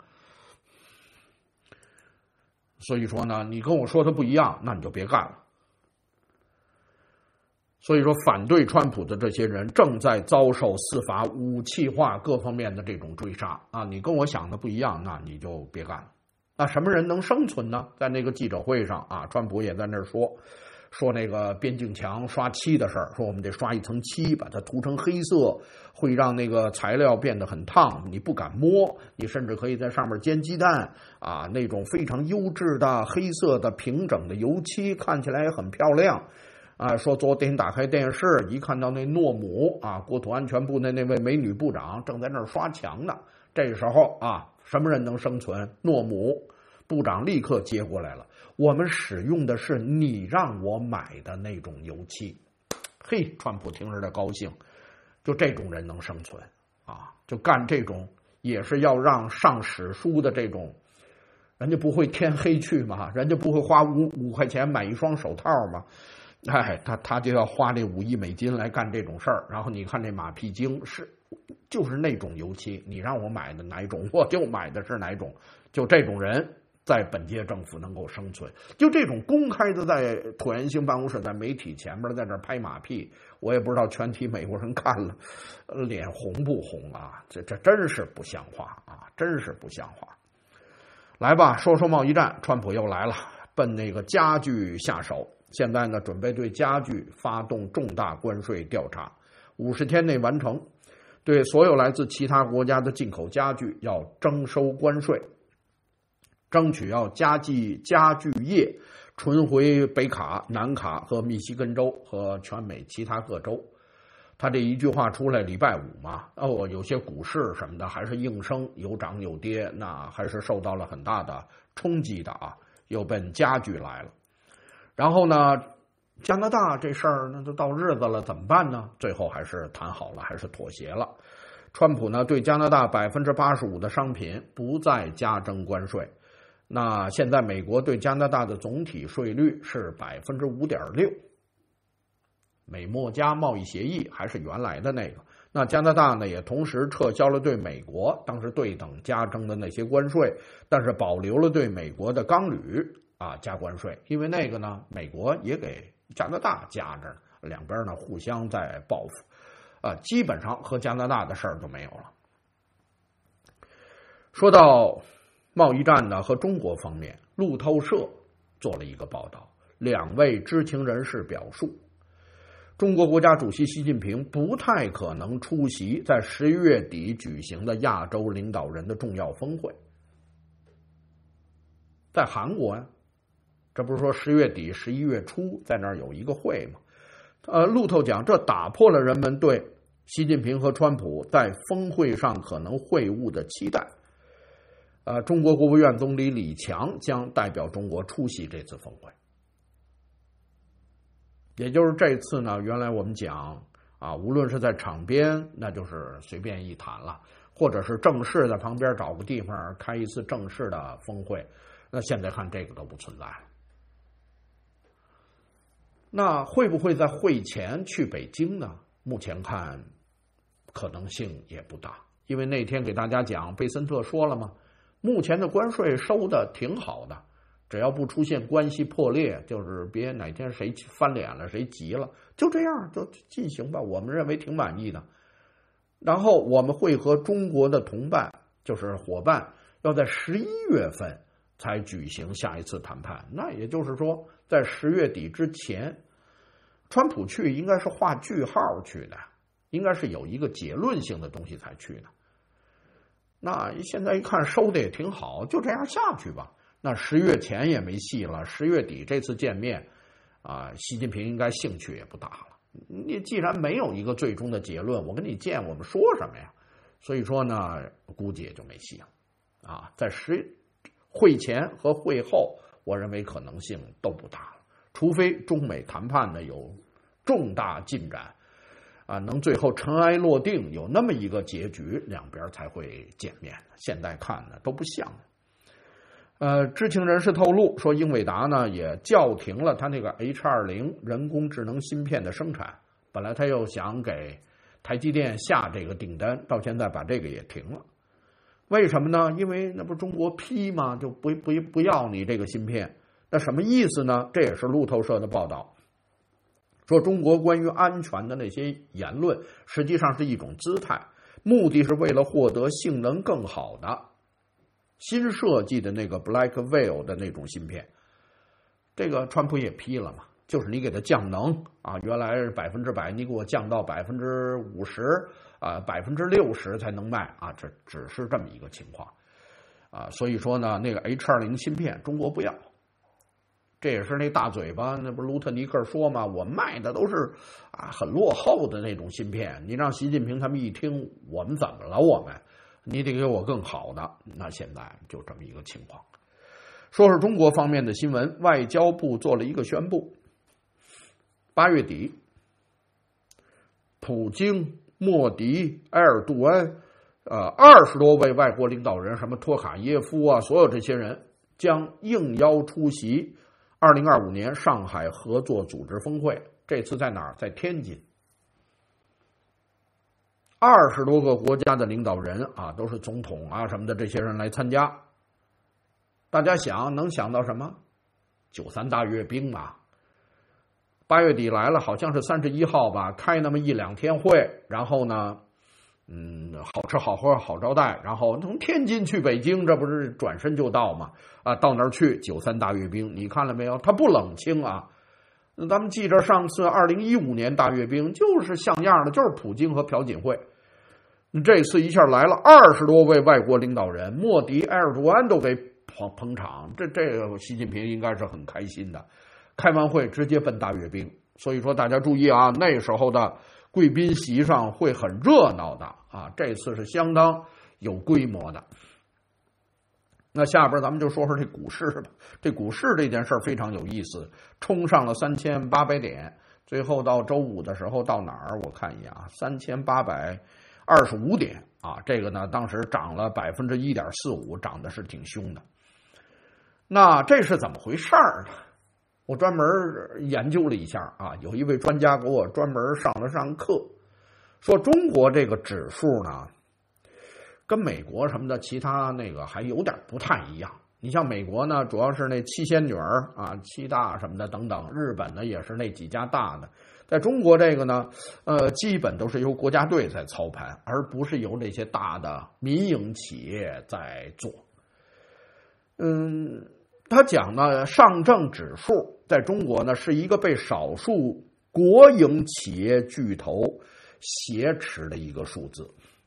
所以说呢，你跟我说的不一样，那你就别干了。所以说，反对川普的这些人正在遭受司法、武器化各方面的这种追杀啊！你跟我想的不一样，那你就别干了。那什么人能生存呢？在那个记者会上啊，川普也在那儿说，说那个边境墙刷漆的事儿，说我们得刷一层漆，把它涂成黑色，会让那个材料变得很烫，你不敢摸，你甚至可以在上面煎鸡蛋啊，那种非常优质的黑色的平整的油漆，看起来也很漂亮。啊，说昨天打开电视，一看到那诺姆啊，国土安全部的那位美女部长正在那儿刷墙呢。这时候啊，什么人能生存？诺姆部长立刻接过来了，我们使用的是你让我买的那种油漆。嘿，川普听着的高兴，就这种人能生存啊，就干这种也是要让上史书的这种。人家不会天黑去嘛，人家不会花五五块钱买一双手套嘛。哎，他他就要花这五亿美金来干这种事儿，然后你看这马屁精是，就是那种油漆，你让我买的哪一种，我就买的是哪一种，就这种人在本届政府能够生存，就这种公开的在椭圆形办公室在媒体前面在这拍马屁，我也不知道全体美国人看了脸红不红啊？这这真是不像话啊，真是不像话。来吧，说说贸易战，川普又来了，奔那个家具下手。现在呢，准备对家具发动重大关税调查，五十天内完成。对所有来自其他国家的进口家具要征收关税，争取要家具家具业存回北卡、南卡和密西根州和全美其他各州。他这一句话出来，礼拜五嘛，哦，有些股市什么的还是应声有涨有跌，那还是受到了很大的冲击的啊，又奔家具来了。然后呢，加拿大这事儿那都到日子了，怎么办呢？最后还是谈好了，还是妥协了。川普呢，对加拿大百分之八十五的商品不再加征关税。那现在美国对加拿大的总体税率是百分之五点六。美墨加贸易协议还是原来的那个。那加拿大呢，也同时撤销了对美国当时对等加征的那些关税，但是保留了对美国的钢铝。啊，加关税，因为那个呢，美国也给加拿大加着，两边呢互相在报复，啊，基本上和加拿大的事儿就没有了。说到贸易战呢，和中国方面，路透社做了一个报道，两位知情人士表述，中国国家主席习近平不太可能出席在十一月底举行的亚洲领导人的重要峰会，在韩国呀。这不是说十月底、十一月初在那儿有一个会吗？呃，路透讲，这打破了人们对习近平和川普在峰会上可能会晤的期待。呃，中国国务院总理李强将代表中国出席这次峰会。也就是这次呢，原来我们讲啊，无论是在场边，那就是随便一谈了，或者是正式在旁边找个地方开一次正式的峰会，那现在看这个都不存在了。 那会不会在会前去北京呢？目前看可能性也不大，因为那天给大家讲，贝森特说了嘛，目前的关税收的挺好的，只要不出现关系破裂，就是别哪天谁翻脸了，谁急了，就这样就进行吧，我们认为挺满意的。然后我们会和中国的同伴，就是伙伴，要在十一月份才举行下一次谈判，那也就是说在十月底之前，川普去应该是画句号去的，应该是有一个结论性的东西才去的。那现在一看收的也挺好，就这样下去吧。那十月前也没戏了，十月底这次见面啊，习近平应该兴趣也不大了。你既然没有一个最终的结论，我跟你见我们说什么呀？所以说呢，估计也就没戏了啊。在十会前和会后，我认为可能性都不大了，除非中美谈判呢有重大进展啊，能最后尘埃落定，有那么一个结局，两边才会见面。现在看呢都不像。呃，知情人士透露说，英伟达呢也叫停了他那个 H 二十 人工智能芯片的生产。本来他又想给台积电下这个订单，到现在把这个也停了。为什么呢？因为那不中国批吗？就不不不要你这个芯片。那什么意思呢？这也是路透社的报道，说中国关于安全的那些言论，实际上是一种姿态，目的是为了获得性能更好的新设计的那个 Blackwell 的那种芯片。这个川普也批了嘛，就是你给它降能啊，原来是百分之百，你给我降到百分之五十啊，百分之六十才能卖啊，这只是这么一个情况啊。所以说呢，那个 H 二十 芯片中国不要，这也是那大嘴巴，那不是卢特尼克说嘛，我卖的都是啊很落后的那种芯片，你让习近平他们一听，我们怎么了？我们你得给我更好的。那现在就这么一个情况。说是中国方面的新闻，外交部做了一个宣布，八月底，普京、莫迪、埃尔杜安，呃，二十多位外国领导人，什么托卡耶夫啊，所有这些人将应邀出席二零二五年上海合作组织峰会。这次在哪儿？在天津。二十多个国家的领导人啊，都是总统啊什么的，这些人来参加。大家想能想到什么？九三大阅兵嘛。八月底来了，好像是三十一号吧，开那么一两天会，然后呢，嗯，好吃好喝好招待，然后从天津去北京，这不是转身就到吗？啊，到那儿去九三大阅兵，你看了没有？他不冷清啊。咱们记着上次二零一五年大阅兵就是像样的，就是普京和朴槿惠。这次一下来了二十多位外国领导人，莫迪、埃尔多安都给捧捧场，这这个习近平应该是很开心的。开完会直接奔大阅兵，所以说大家注意啊，那时候的贵宾席上会很热闹的啊，这次是相当有规模的。那下边咱们就说说这股市吧。这股市这件事非常有意思，冲上了三千八百点，最后到周五的时候到哪儿？我看一眼啊，三千八百二十五点啊，这个呢当时涨了百分之一点四五，涨的是挺凶的。那这是怎么回事儿呢？我专门研究了一下啊，有一位专家给我专门上了上课，说中国这个指数呢，跟美国什么的其他那个还有点不太一样。你像美国呢，主要是那七仙女儿啊、七大什么的等等，日本呢也是那几家大的。在中国这个呢，呃，基本都是由国家队在操盘，而不是由这些大的民营企业在做。嗯。他讲呢，上证指数在中国呢是一个被少数国营企业巨头挟持的一个数字，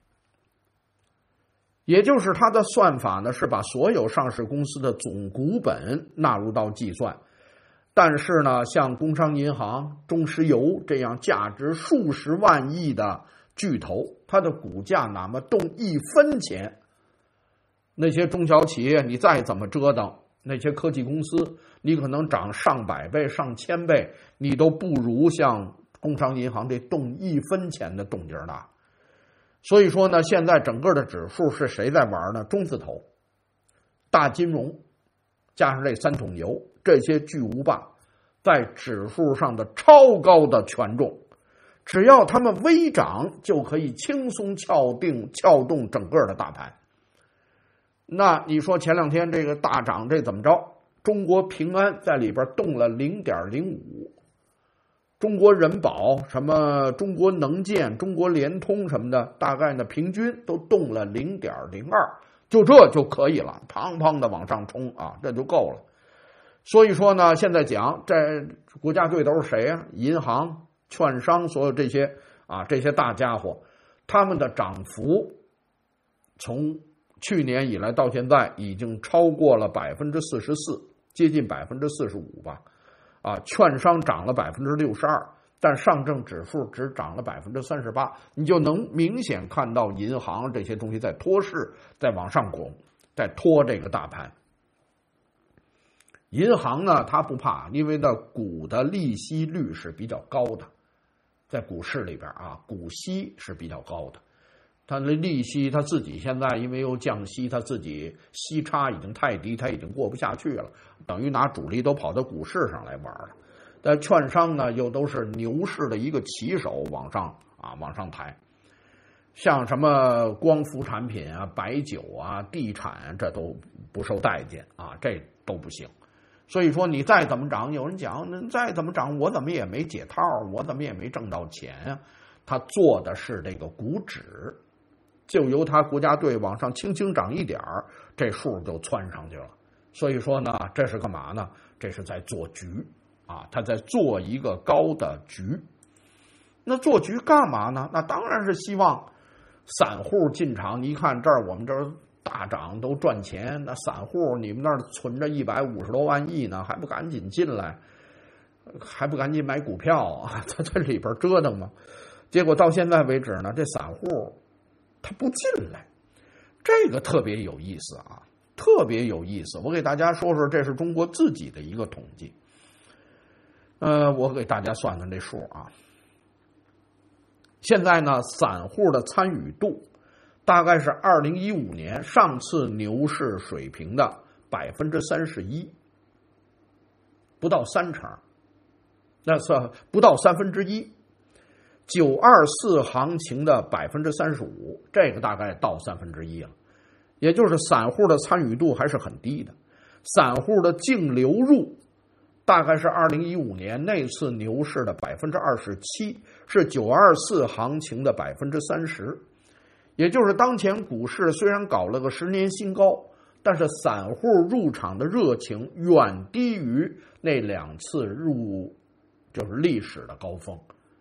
也就是它的算法呢是把所有上市公司的总股本纳入到计算，但是呢，像工商银行、中石油这样价值数十万亿的巨头，它的股价哪么动一分钱，那些中小企业你再怎么折腾，那些科技公司你可能涨上百倍上千倍，你都不如像工商银行这动一分钱的动静大。所以说呢，现在整个的指数是谁在玩呢？中字头、大金融加上这三桶油，这些巨无霸在指数上的超高的权重，只要他们微涨，就可以轻松撬定撬动整个的大盘。那你说前两天这个大涨，这怎么着？中国平安在里边动了 零点零五， 中国人保、什么中国能建、中国联通什么的，大概呢平均都动了 零点零二， 就这就可以了，砰砰的往上冲啊，这就够了。所以说呢，现在讲这国家队都是谁啊？银行、券商，所有这些啊这些大家伙，他们的涨幅从去年以来到现在已经超过了百分之四十四，接近百分之四十五吧。啊，券商涨了百分之六十二，但上证指数只涨了百分之三十八，你就能明显看到银行这些东西在拖市，在往上拱，在拖这个大盘。银行呢，它不怕，因为呢股的利息率是比较高的，在股市里边啊，股息是比较高的。它的利息，它自己现在因为又降息，它自己息差已经太低，它已经过不下去了，等于拿主力都跑到股市上来玩了。但券商呢，又都是牛市的一个旗手，往上啊往上抬。像什么光伏产品啊、白酒啊、地产，这都不受待见啊，这都不行。所以说你再怎么涨，有人讲那再怎么涨，我怎么也没解套，我怎么也没挣到钱啊？他做的是这个股指。就由他国家队往上轻轻涨一点儿，这数就窜上去了。所以说呢，这是干嘛呢？这是在做局啊，他在做一个高的局。那做局干嘛呢？那当然是希望散户进场。你看这儿，我们这儿大涨都赚钱，那散户你们那儿存着一百五十多万亿呢，还不赶紧进来？还不赶紧买股票啊？在这里边折腾吗？结果到现在为止呢，这散户他不进来，这个特别有意思啊，特别有意思。我给大家说说，这是中国自己的一个统计。呃，我给大家算算这数啊。现在呢，散户的参与度大概是二零一五年上次牛市水平的百分之三十一，不到三成，那算不到三分之一。九二四行情的百分之三十五，这个大概到三分之一了，也就是散户的参与度还是很低的。散户的净流入大概是二零一五年那次牛市的百分之二十七，是九二四行情的百分之三十。也就是当前股市虽然搞了个十年新高，但是散户入场的热情远低于那两次入就是历史的高峰。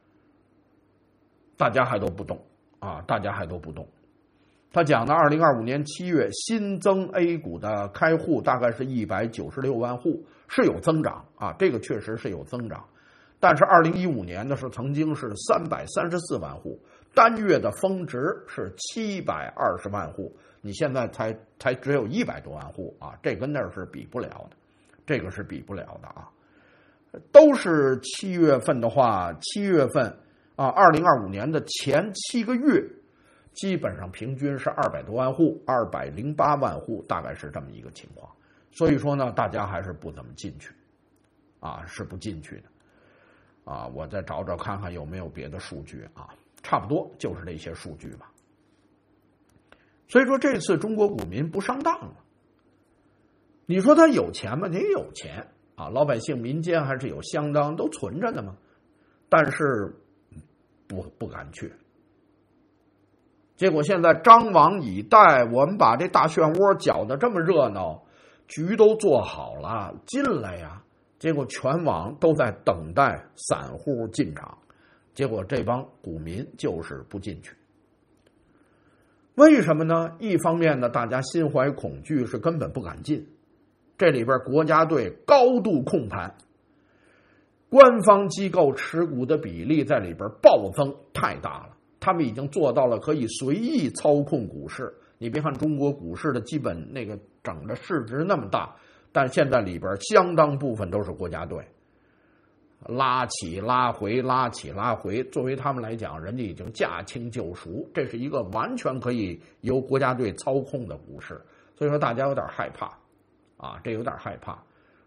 大家还都不动啊，大家还都不动。他讲的二零二五年七月新增 A 股的开户大概是一百九十六万户，是有增长啊，这个确实是有增长。但是二零一五年的时候曾经是三百三十四万户，单月的峰值是七百二十万户，你现在才才只有一百多万户啊，这跟那是比不了的，这个是比不了的啊。都是七月份的话，七月份啊，二零二五年的前七个月，基本上平均是二百多万户，二百零八万户，大概是这么一个情况。所以说呢，大家还是不怎么进去，啊，是不进去的，啊，我再找找看看有没有别的数据啊，差不多就是这些数据吧。所以说这次中国股民不上当了。你说他有钱吗？也有钱啊，老百姓民间还是有相当都存着的嘛，但是不不敢去。结果现在张网以待，我们把这大漩涡搅得这么热闹，局都做好了，进来呀。结果全网都在等待散户进场，结果这帮股民就是不进去。为什么呢？一方面呢，大家心怀恐惧，是根本不敢进。这里边国家队高度控盘，官方机构持股的比例在里边暴增太大了，他们已经做到了可以随意操控股市。你别看中国股市的基本那个整个市值那么大，但现在里边相当部分都是国家队，拉起拉回拉起拉回，作为他们来讲，人家已经驾轻就熟，这是一个完全可以由国家队操控的股市。所以说大家有点害怕啊，这有点害怕。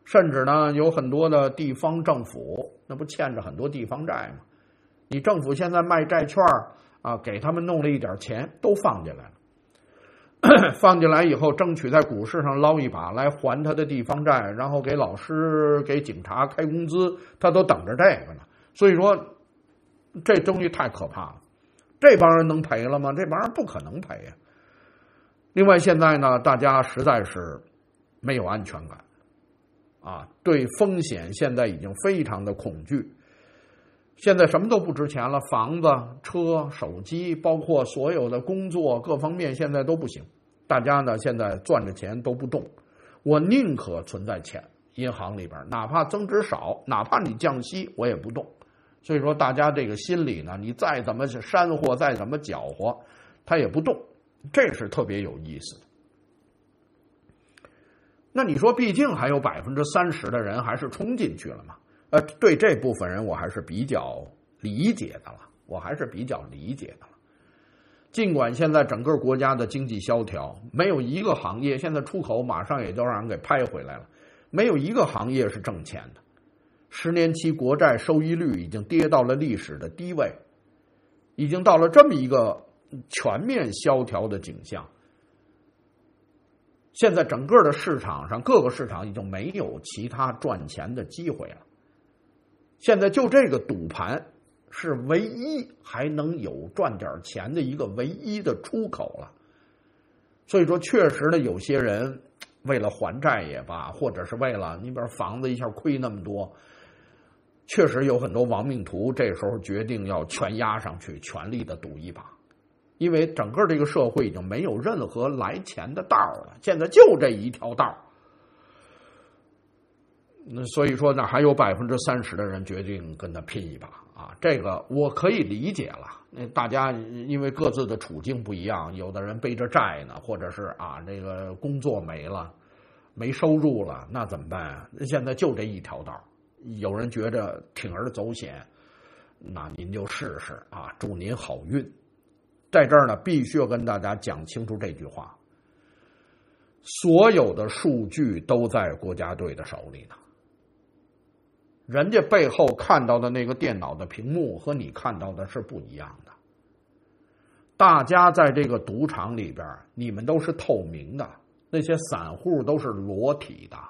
甚至呢有很多的地方政府那不欠着很多地方债吗？你政府现在卖债券啊，给他们弄了一点钱都放进来了，放进来以后争取在股市上捞一把来还他的地方债，然后给老师给警察开工资，他都等着这个呢。所以说这东西太可怕了，这帮人能赔了吗？这帮人不可能赔呀。另外现在呢大家实在是没有安全感啊，对风险现在已经非常的恐惧。现在什么都不值钱了，房子、车、手机，包括所有的工作各方面现在都不行。大家呢现在赚着钱都不动，我宁可存在钱银行里边，哪怕增值少，哪怕你降息我也不动。所以说大家这个心里呢，你再怎么煽和，再怎么搅和，他也不动，这是特别有意思的。那你说毕竟还有百分之三十的人还是冲进去了嘛？呃，对这部分人我还是比较理解的了，我还是比较理解的了。尽管现在整个国家的经济萧条，没有一个行业，现在出口马上也都让人给拍回来了，没有一个行业是挣钱的。十年期国债收益率已经跌到了历史的低位，已经到了这么一个全面萧条的景象。现在整个的市场上，各个市场已经没有其他赚钱的机会了。现在就这个赌盘是唯一还能有赚点钱的一个唯一的出口了。所以说确实呢，有些人为了还债也罢，或者是为了你比如房子一下亏那么多，确实有很多亡命徒这时候决定要全压上去，全力的赌一把。因为整个这个社会已经没有任何来钱的道了，现在就这一条道。所以说呢，还有百分之三十的人决定跟他拼一把啊，这个我可以理解了。大家因为各自的处境不一样，有的人背着债呢，或者是啊这个工作没了，没收入了，那怎么办啊？现在就这一条道，有人觉着铤而走险，那您就试试啊，祝您好运。在这儿呢，必须要跟大家讲清楚这句话：所有的数据都在国家队的手里呢。人家背后看到的那个电脑的屏幕和你看到的是不一样的。大家在这个赌场里边，你们都是透明的，那些散户都是裸体的。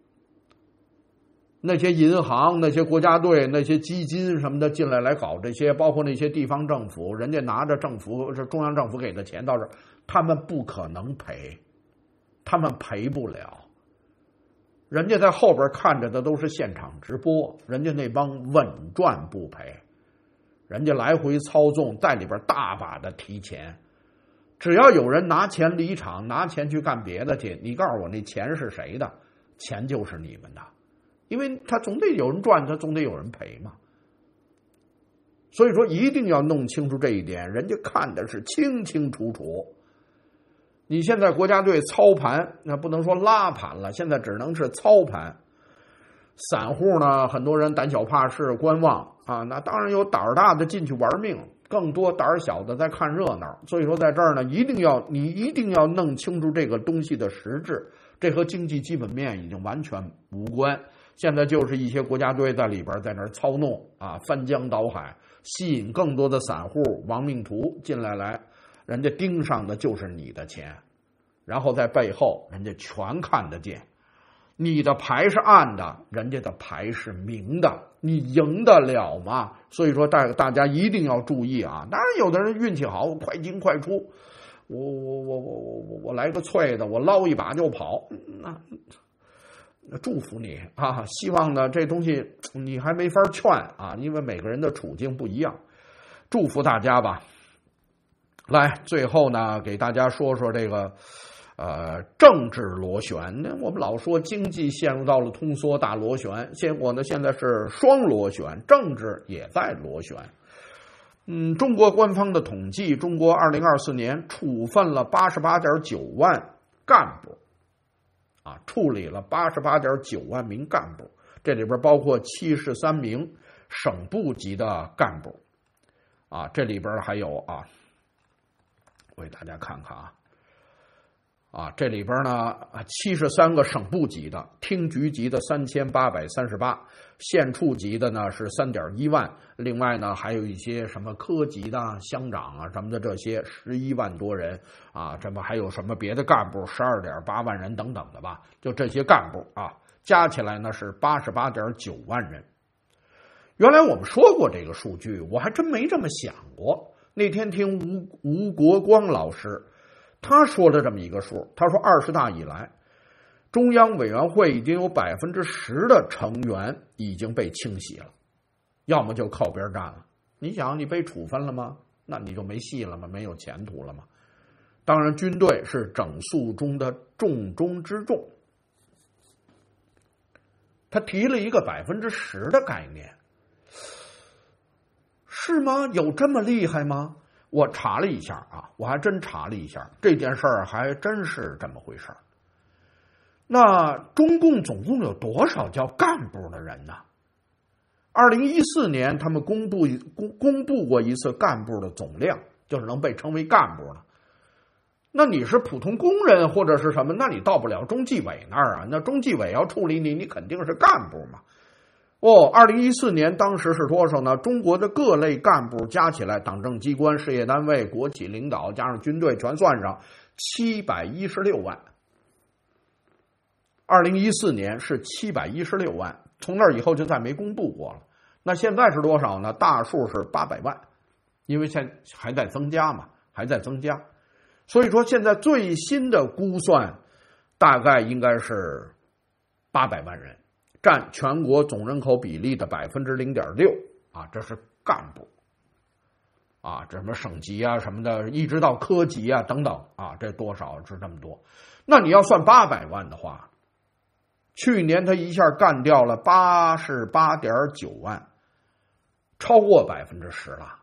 那些银行、那些国家队、那些基金什么的进来来搞这些，包括那些地方政府，人家拿着政府是中央政府给的钱到这儿，他们不可能赔，他们赔不了。人家在后边看着的都是现场直播，人家那帮稳赚不赔，人家来回操纵，在里边大把的提钱。只要有人拿钱离场，拿钱去干别的去，你告诉我那钱是谁的？钱就是你们的。因为他总得有人赚，他总得有人赔嘛。所以说一定要弄清楚这一点，人家看的是清清楚楚。你现在国家队操盘，那不能说拉盘了，现在只能是操盘。散户呢，很多人胆小怕事观望啊，那当然有胆儿大的进去玩命，更多胆儿小的在看热闹。所以说在这儿呢，一定要你一定要弄清楚这个东西的实质，这和经济基本面已经完全无关。现在就是一些国家队在里边在那儿操弄啊，翻江倒海，吸引更多的散户亡命徒进来来，人家盯上的就是你的钱，然后在背后人家全看得见。你的牌是暗的，人家的牌是明的，你赢得了吗？所以说大大家一定要注意啊！当然有的人运气好，快进快出，我我我我我我来个脆的，我捞一把就跑，那祝福你啊！希望呢这东西你还没法劝啊，因为每个人的处境不一样。祝福大家吧。来，最后呢给大家说说这个呃政治螺旋。那我们老说经济陷入到了通缩大螺旋，结果呢现在是双螺旋，政治也在螺旋。嗯，中国官方的统计，中国二零二四年处分了八十八点九万干部。啊，处理了八十八点九万名干部，这里边包括七十三名省部级的干部，啊，这里边还有啊，我给大家看看啊， 啊，这里边呢，七十三个省部级的，厅局级的三千八百三十八，县处级的呢是三点一万，另外呢还有一些什么科级的、乡长啊什么的这些十一万多人啊，这么还有什么别的干部十二点八万人等等的吧，就这些干部啊，加起来呢是八十八点九万人。原来我们说过这个数据，我还真没这么想过。那天听吴吴国光老师。他说了这么一个数，他说二十大以来，中央委员会已经有百分之十的成员已经被清洗了，要么就靠边站了。你想，你被处分了吗？那你就没戏了吗？没有前途了吗？当然，军队是整肃中的重中之重。他提了一个百分之十的概念，是吗？有这么厉害吗？我查了一下啊，我还真查了一下，这件事儿还真是这么回事儿。那中共总共有多少叫干部的人呢？二零一四年他们公布公公布过一次干部的总量，就是能被称为干部的。那你是普通工人或者是什么？那你到不了中纪委那儿啊。那中纪委要处理你，你肯定是干部嘛。哦，二零一四年当时是多少呢？中国的各类干部加起来，党政机关、事业单位、国企领导加上军队全算上，七百一十六万。二零一四年是七百一十六万，从那以后就再没公布过了。那现在是多少呢？大数是八百万，因为现在还在增加嘛，还在增加。所以说现在最新的估算，大概应该是八百万人。占全国总人口比例的百分之零点六啊，这是干部啊，这什么省级啊什么的，一直到科级啊等等啊，这多少是这么多？那你要算八百万的话，去年他一下干掉了八十八点九万，超过百分之十了。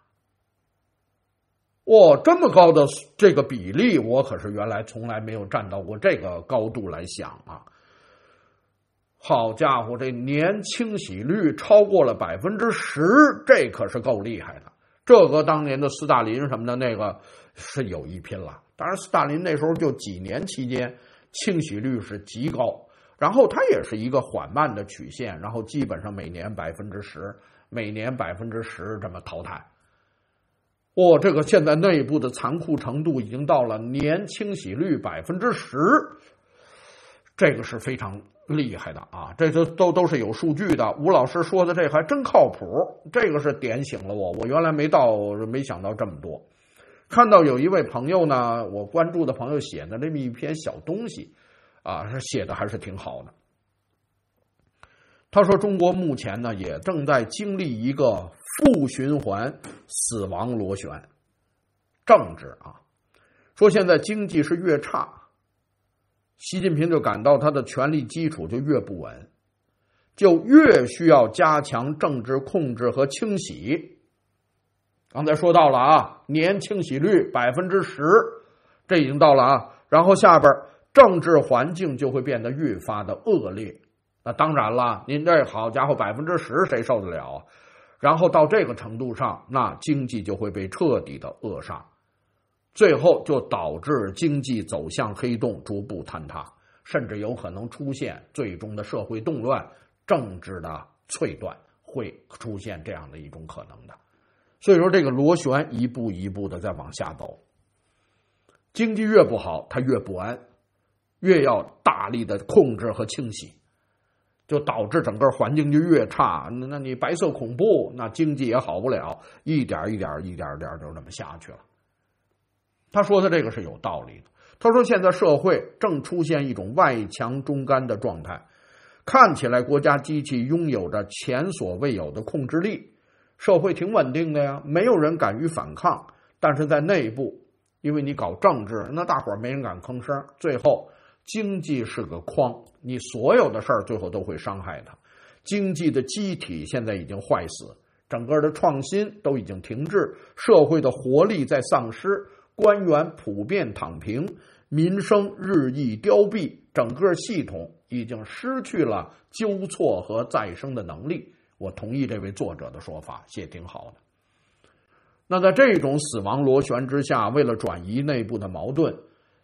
哇，这么高的这个比例，我可是原来从来没有站到过这个高度来想啊。好家伙，这年清洗率超过了百分之十，这可是够厉害的。这个当年的斯大林什么的那个是有一拼了。当然，斯大林那时候就几年期间清洗率是极高，然后它也是一个缓慢的曲线，然后基本上每年百分之十，每年百分之十这么淘汰。哦，这个现在内部的残酷程度已经到了年清洗率百分之十，这个是非常厉害的啊！这都都都是有数据的。吴老师说的这还真靠谱，这个是点醒了我，我原来没到没想到这么多。看到有一位朋友呢，我关注的朋友写的这么一篇小东西啊，是写的还是挺好的。他说中国目前呢也正在经历一个负循环死亡螺旋，政治啊，说现在经济是越差，习近平就感到他的权力基础就越不稳，就越需要加强政治控制和清洗。刚才说到了啊，年清洗率百分之十，这已经到了啊。然后下边政治环境就会变得愈发的恶劣。那当然了，您这好家伙百分之十谁受得了啊？然后到这个程度上，那经济就会被彻底的扼杀。最后就导致经济走向黑洞，逐步坍塌，甚至有可能出现最终的社会动乱、政治的脆断，会出现这样的一种可能的。所以说这个螺旋一步一步的在往下走，经济越不好他越不安，越要大力的控制和清洗，就导致整个环境就越差。那你白色恐怖，那经济也好不了，一点一点一点一点就这么下去了。他说的这个是有道理的。他说现在社会正出现一种外强中干的状态，看起来国家机器拥有着前所未有的控制力，社会挺稳定的呀，没有人敢于反抗。但是在内部，因为你搞政治，那大伙儿没人敢吭声，最后经济是个筐，你所有的事儿最后都会伤害它。经济的机体现在已经坏死，整个的创新都已经停滞，社会的活力在丧失，官员普遍躺平，民生日益凋敝，整个系统已经失去了纠错和再生的能力。我同意这位作者的说法，写挺好的。那在这种死亡螺旋之下，为了转移内部的矛盾，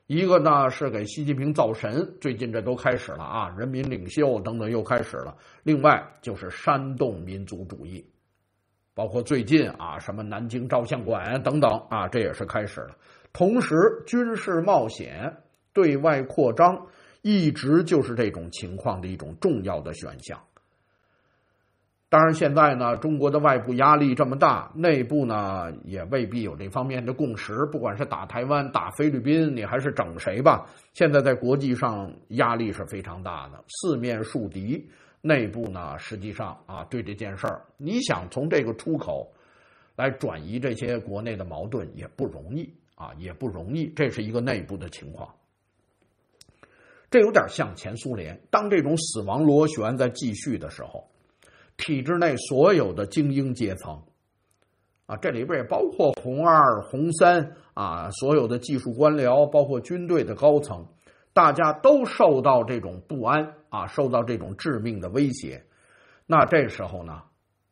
一个呢是给习近平造神，最近这都开始了啊，人民领袖等等又开始了。另外就是煽动民族主义，包括最近啊什么南京照相馆等等啊，这也是开始了。同时军事冒险、对外扩张一直就是这种情况的一种重要的选项。当然现在呢，中国的外部压力这么大，内部呢也未必有这方面的共识，不管是打台湾、打菲律宾，你还是整谁吧，现在在国际上压力是非常大的，四面树敌，内部呢实际上啊对这件事儿，你想从这个出口来转移这些国内的矛盾也不容易啊，也不容易，这是一个内部的情况。这有点像前苏联，当这种死亡螺旋在继续的时候，体制内所有的精英阶层啊，这里边也包括红二、红三啊，所有的技术官僚，包括军队的高层，大家都受到这种不安啊，受到这种致命的威胁。那这时候呢，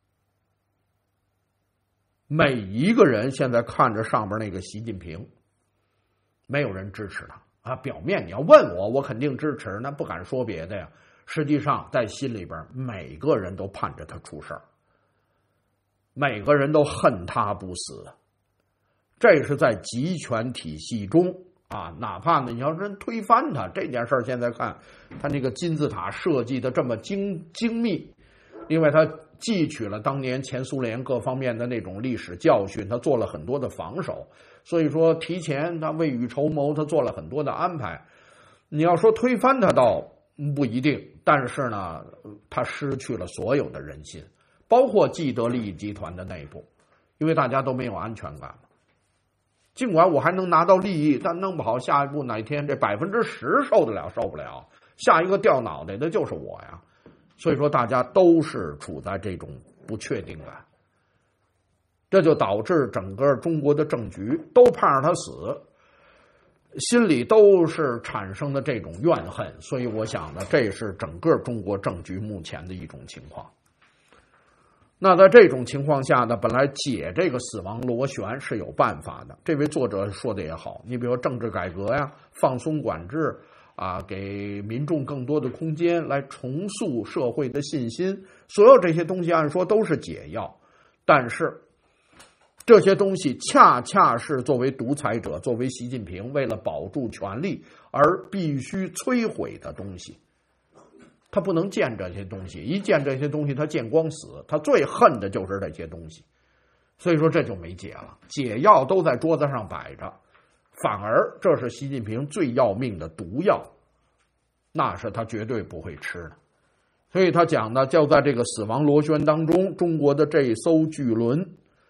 每一个人现在看着上边那个习近平，没有人支持他啊。表面你要问我，我肯定支持，那不敢说别的呀。实际上在心里边每个人都盼着他出事儿，每个人都恨他不死。这是在集权体系中啊，哪怕呢你要是推翻他这件事儿，现在看他那个金字塔设计的这么精精密，因为他汲取了当年前苏联各方面的那种历史教训，他做了很多的防守，所以说提前他未雨绸缪，他做了很多的安排。你要说推翻他倒不一定，但是呢，他失去了所有的人心，包括既得利益集团的内部，因为大家都没有安全感了。尽管我还能拿到利益，但弄不好下一步哪天这百分之十受得了受不了，下一个掉脑袋的就是我呀。所以说大家都是处在这种不确定感，这就导致整个中国的政局都盼着他死，心里都是产生的这种怨恨。所以我想呢，这是整个中国政局目前的一种情况。那在这种情况下呢，本来解这个死亡螺旋是有办法的。这位作者说的也好，你比如说政治改革呀，放松管制啊，给民众更多的空间来重塑社会的信心，所有这些东西按说都是解药，但是这些东西恰恰是作为独裁者，作为习近平为了保住权力而必须摧毁的东西。他不能见这些东西，一见这些东西他见光死，他最恨的就是这些东西。所以说这就没解了，解药都在桌子上摆着，反而这是习近平最要命的毒药，那是他绝对不会吃的。所以他讲的就在这个死亡螺旋当中，中国的这艘巨轮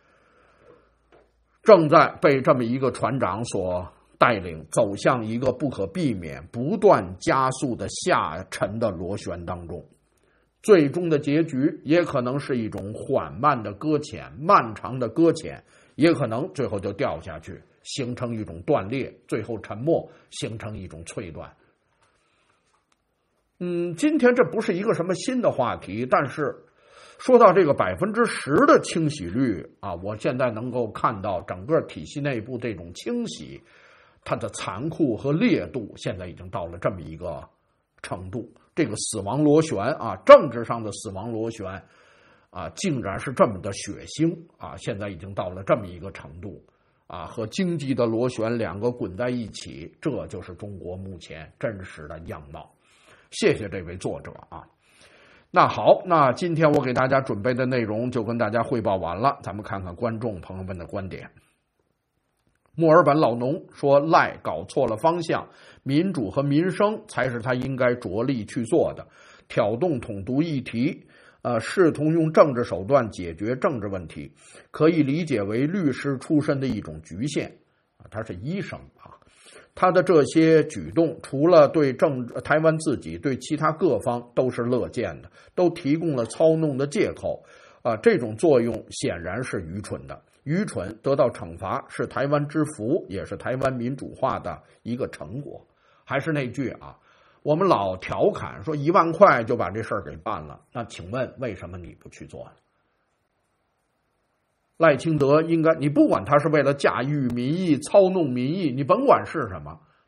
正在被这么一个船长所带领，走向一个不可避免不断加速的下沉的螺旋当中。最终的结局也可能是一种缓慢的搁浅，漫长的搁浅，也可能最后就掉下去，形成一种断裂，最后沉没，形成一种脆断。嗯，今天这不是一个什么新的话题，但是说到这个百分之十的清洗率啊，我现在能够看到整个体系内部这种清洗，它的残酷和烈度现在已经到了这么一个程度。这个死亡螺旋啊，政治上的死亡螺旋啊，竟然是这么的血腥啊！现在已经到了这么一个程度啊，和经济的螺旋两个滚在一起，这就是中国目前真实的样貌。谢谢这位作者啊。那好，那今天我给大家准备的内容就跟大家汇报完了，咱们看看观众朋友们的观点。墨尔本老农说，赖搞错了方向，民主和民生才是他应该着力去做的，挑动统独议题，呃，试图用政治手段解决政治问题，可以理解为律师出身的一种局限啊，他是医生啊。他的这些举动，除了对政台湾自己，对其他各方都是乐见的，都提供了操弄的借口啊，这种作用显然是愚蠢的。愚蠢得到惩罚是台湾之福，也是台湾民主化的一个成果。还是那句啊，我们老调侃说一万块就把这事儿给办了，那请问为什么你不去做呢？赖清德应该，你不管他是为了驾驭民意、操弄民意，你甭管是什么，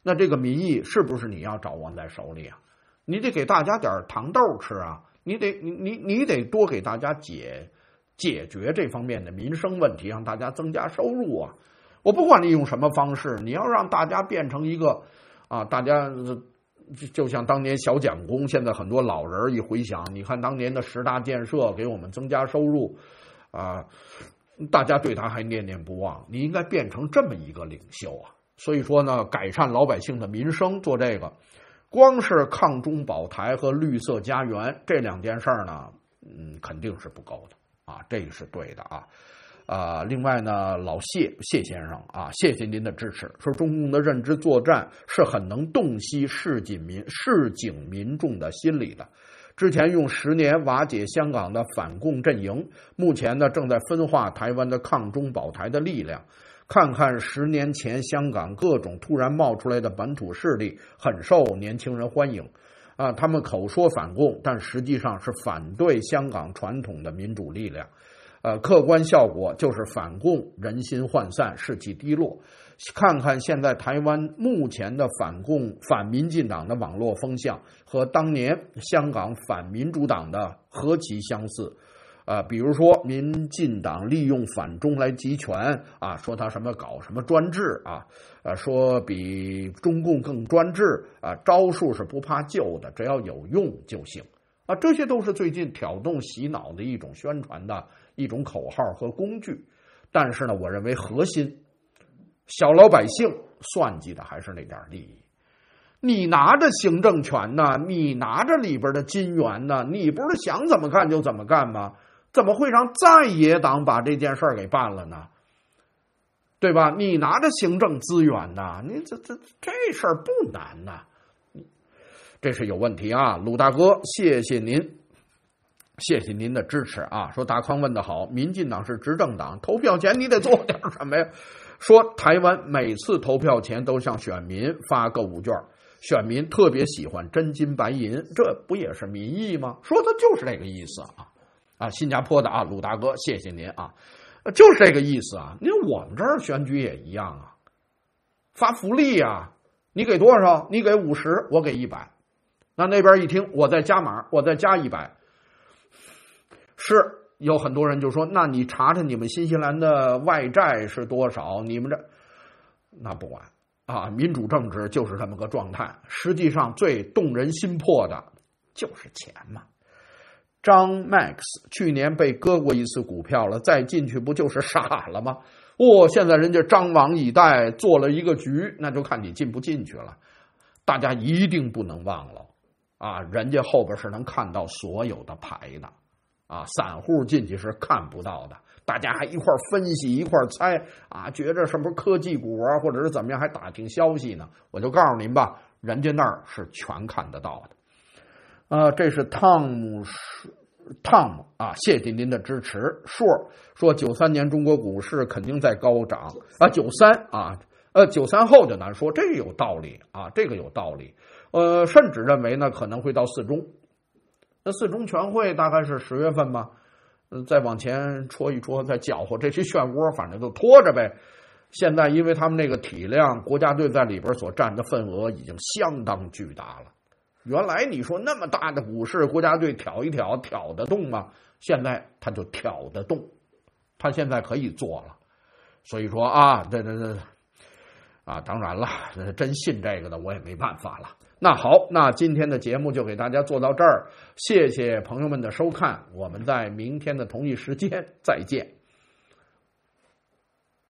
那这个民意是不是你要掌握在手里啊？你得给大家点糖豆吃啊，你得你你你得多给大家解解决这方面的民生问题，让大家增加收入啊。我不管你用什么方式，你要让大家变成一个啊，大家就像当年小蒋公，现在很多老人一回想，你看当年的十大建设给我们增加收入啊，大家对他还念念不忘。你应该变成这么一个领袖啊。所以说呢，改善老百姓的民生，做这个，光是抗中保台和绿色家园这两件事呢，嗯，肯定是不够的啊，这个是对的啊。啊、呃，另外呢，老谢谢先生啊，谢谢您的支持。说中共的认知作战是很能洞悉市井民市井民众的心理的。之前用十年瓦解香港的反共阵营，目前呢正在分化台湾的抗中保台的力量。看看十年前香港各种突然冒出来的本土势力，很受年轻人欢迎。啊，他们口说反共，但实际上是反对香港传统的民主力量。呃，客观效果就是反共人心涣散，士气低落。看看现在台湾目前的反共反民进党的网络风向，和当年香港反民主党的何其相似。呃，比如说民进党利用反中来集权啊，说他什么搞什么专制啊，呃，说比中共更专制啊，招数是不怕旧的，只要有用就行啊，这些都是最近挑动洗脑的一种宣传的一种口号和工具。但是呢，我认为核心小老百姓算计的还是那点利益。你拿着行政权呢，你拿着里边的金元呢，你不是想怎么干就怎么干吗？怎么会让在野党把这件事儿给办了呢？对吧？你拿着行政资源呢，你这这这事儿不难呐，这是有问题啊，鲁大哥，谢谢您，谢谢您的支持啊。说大康问得好，民进党是执政党，投票前你得做点什么呀？说台湾每次投票前都向选民发购物券，选民特别喜欢真金白银，这不也是民意吗？说的就是这个意思啊。啊，新加坡的啊，鲁大哥，谢谢您啊，就是这个意思啊。你看我们这儿选举也一样啊，发福利啊，你给多少？你给五十，我给一百。那那边一听，我再加码，我再加一百。是有很多人就说，那你查查你们新西兰的外债是多少？你们这那不管啊，民主政治就是这么个状态。实际上最动人心魄的就是钱嘛。张 Max 去年被割过一次股票了，再进去不就是傻了吗？哦，现在人家张王以待做了一个局，那就看你进不进去了。大家一定不能忘了啊，人家后边是能看到所有的牌的啊，散户进去是看不到的。大家还一块分析一块猜啊，觉着是不是科技股啊，或者是怎么样，还打听消息呢？我就告诉您吧，人家那儿是全看得到的。呃，这是汤姆汤姆啊，谢谢您的支持。硕说九三年中国股市肯定在高涨啊，九三啊，呃，九三后就难说，这个有道理啊，这个有道理。呃，甚至认为呢可能会到四中，那四中全会大概是十月份吧，呃，再往前戳一戳，再搅和这些漩涡，反正就拖着呗。现在因为他们那个体量，国家队在里边所占的份额已经相当巨大了。原来你说那么大的股市，国家队挑一挑挑得动吗？现在他就挑得动，他现在可以做了。所以说啊，这这这啊，当然了，真信这个的我也没办法了。那好，那今天的节目就给大家做到这儿，谢谢朋友们的收看，我们在明天的同一时间再见。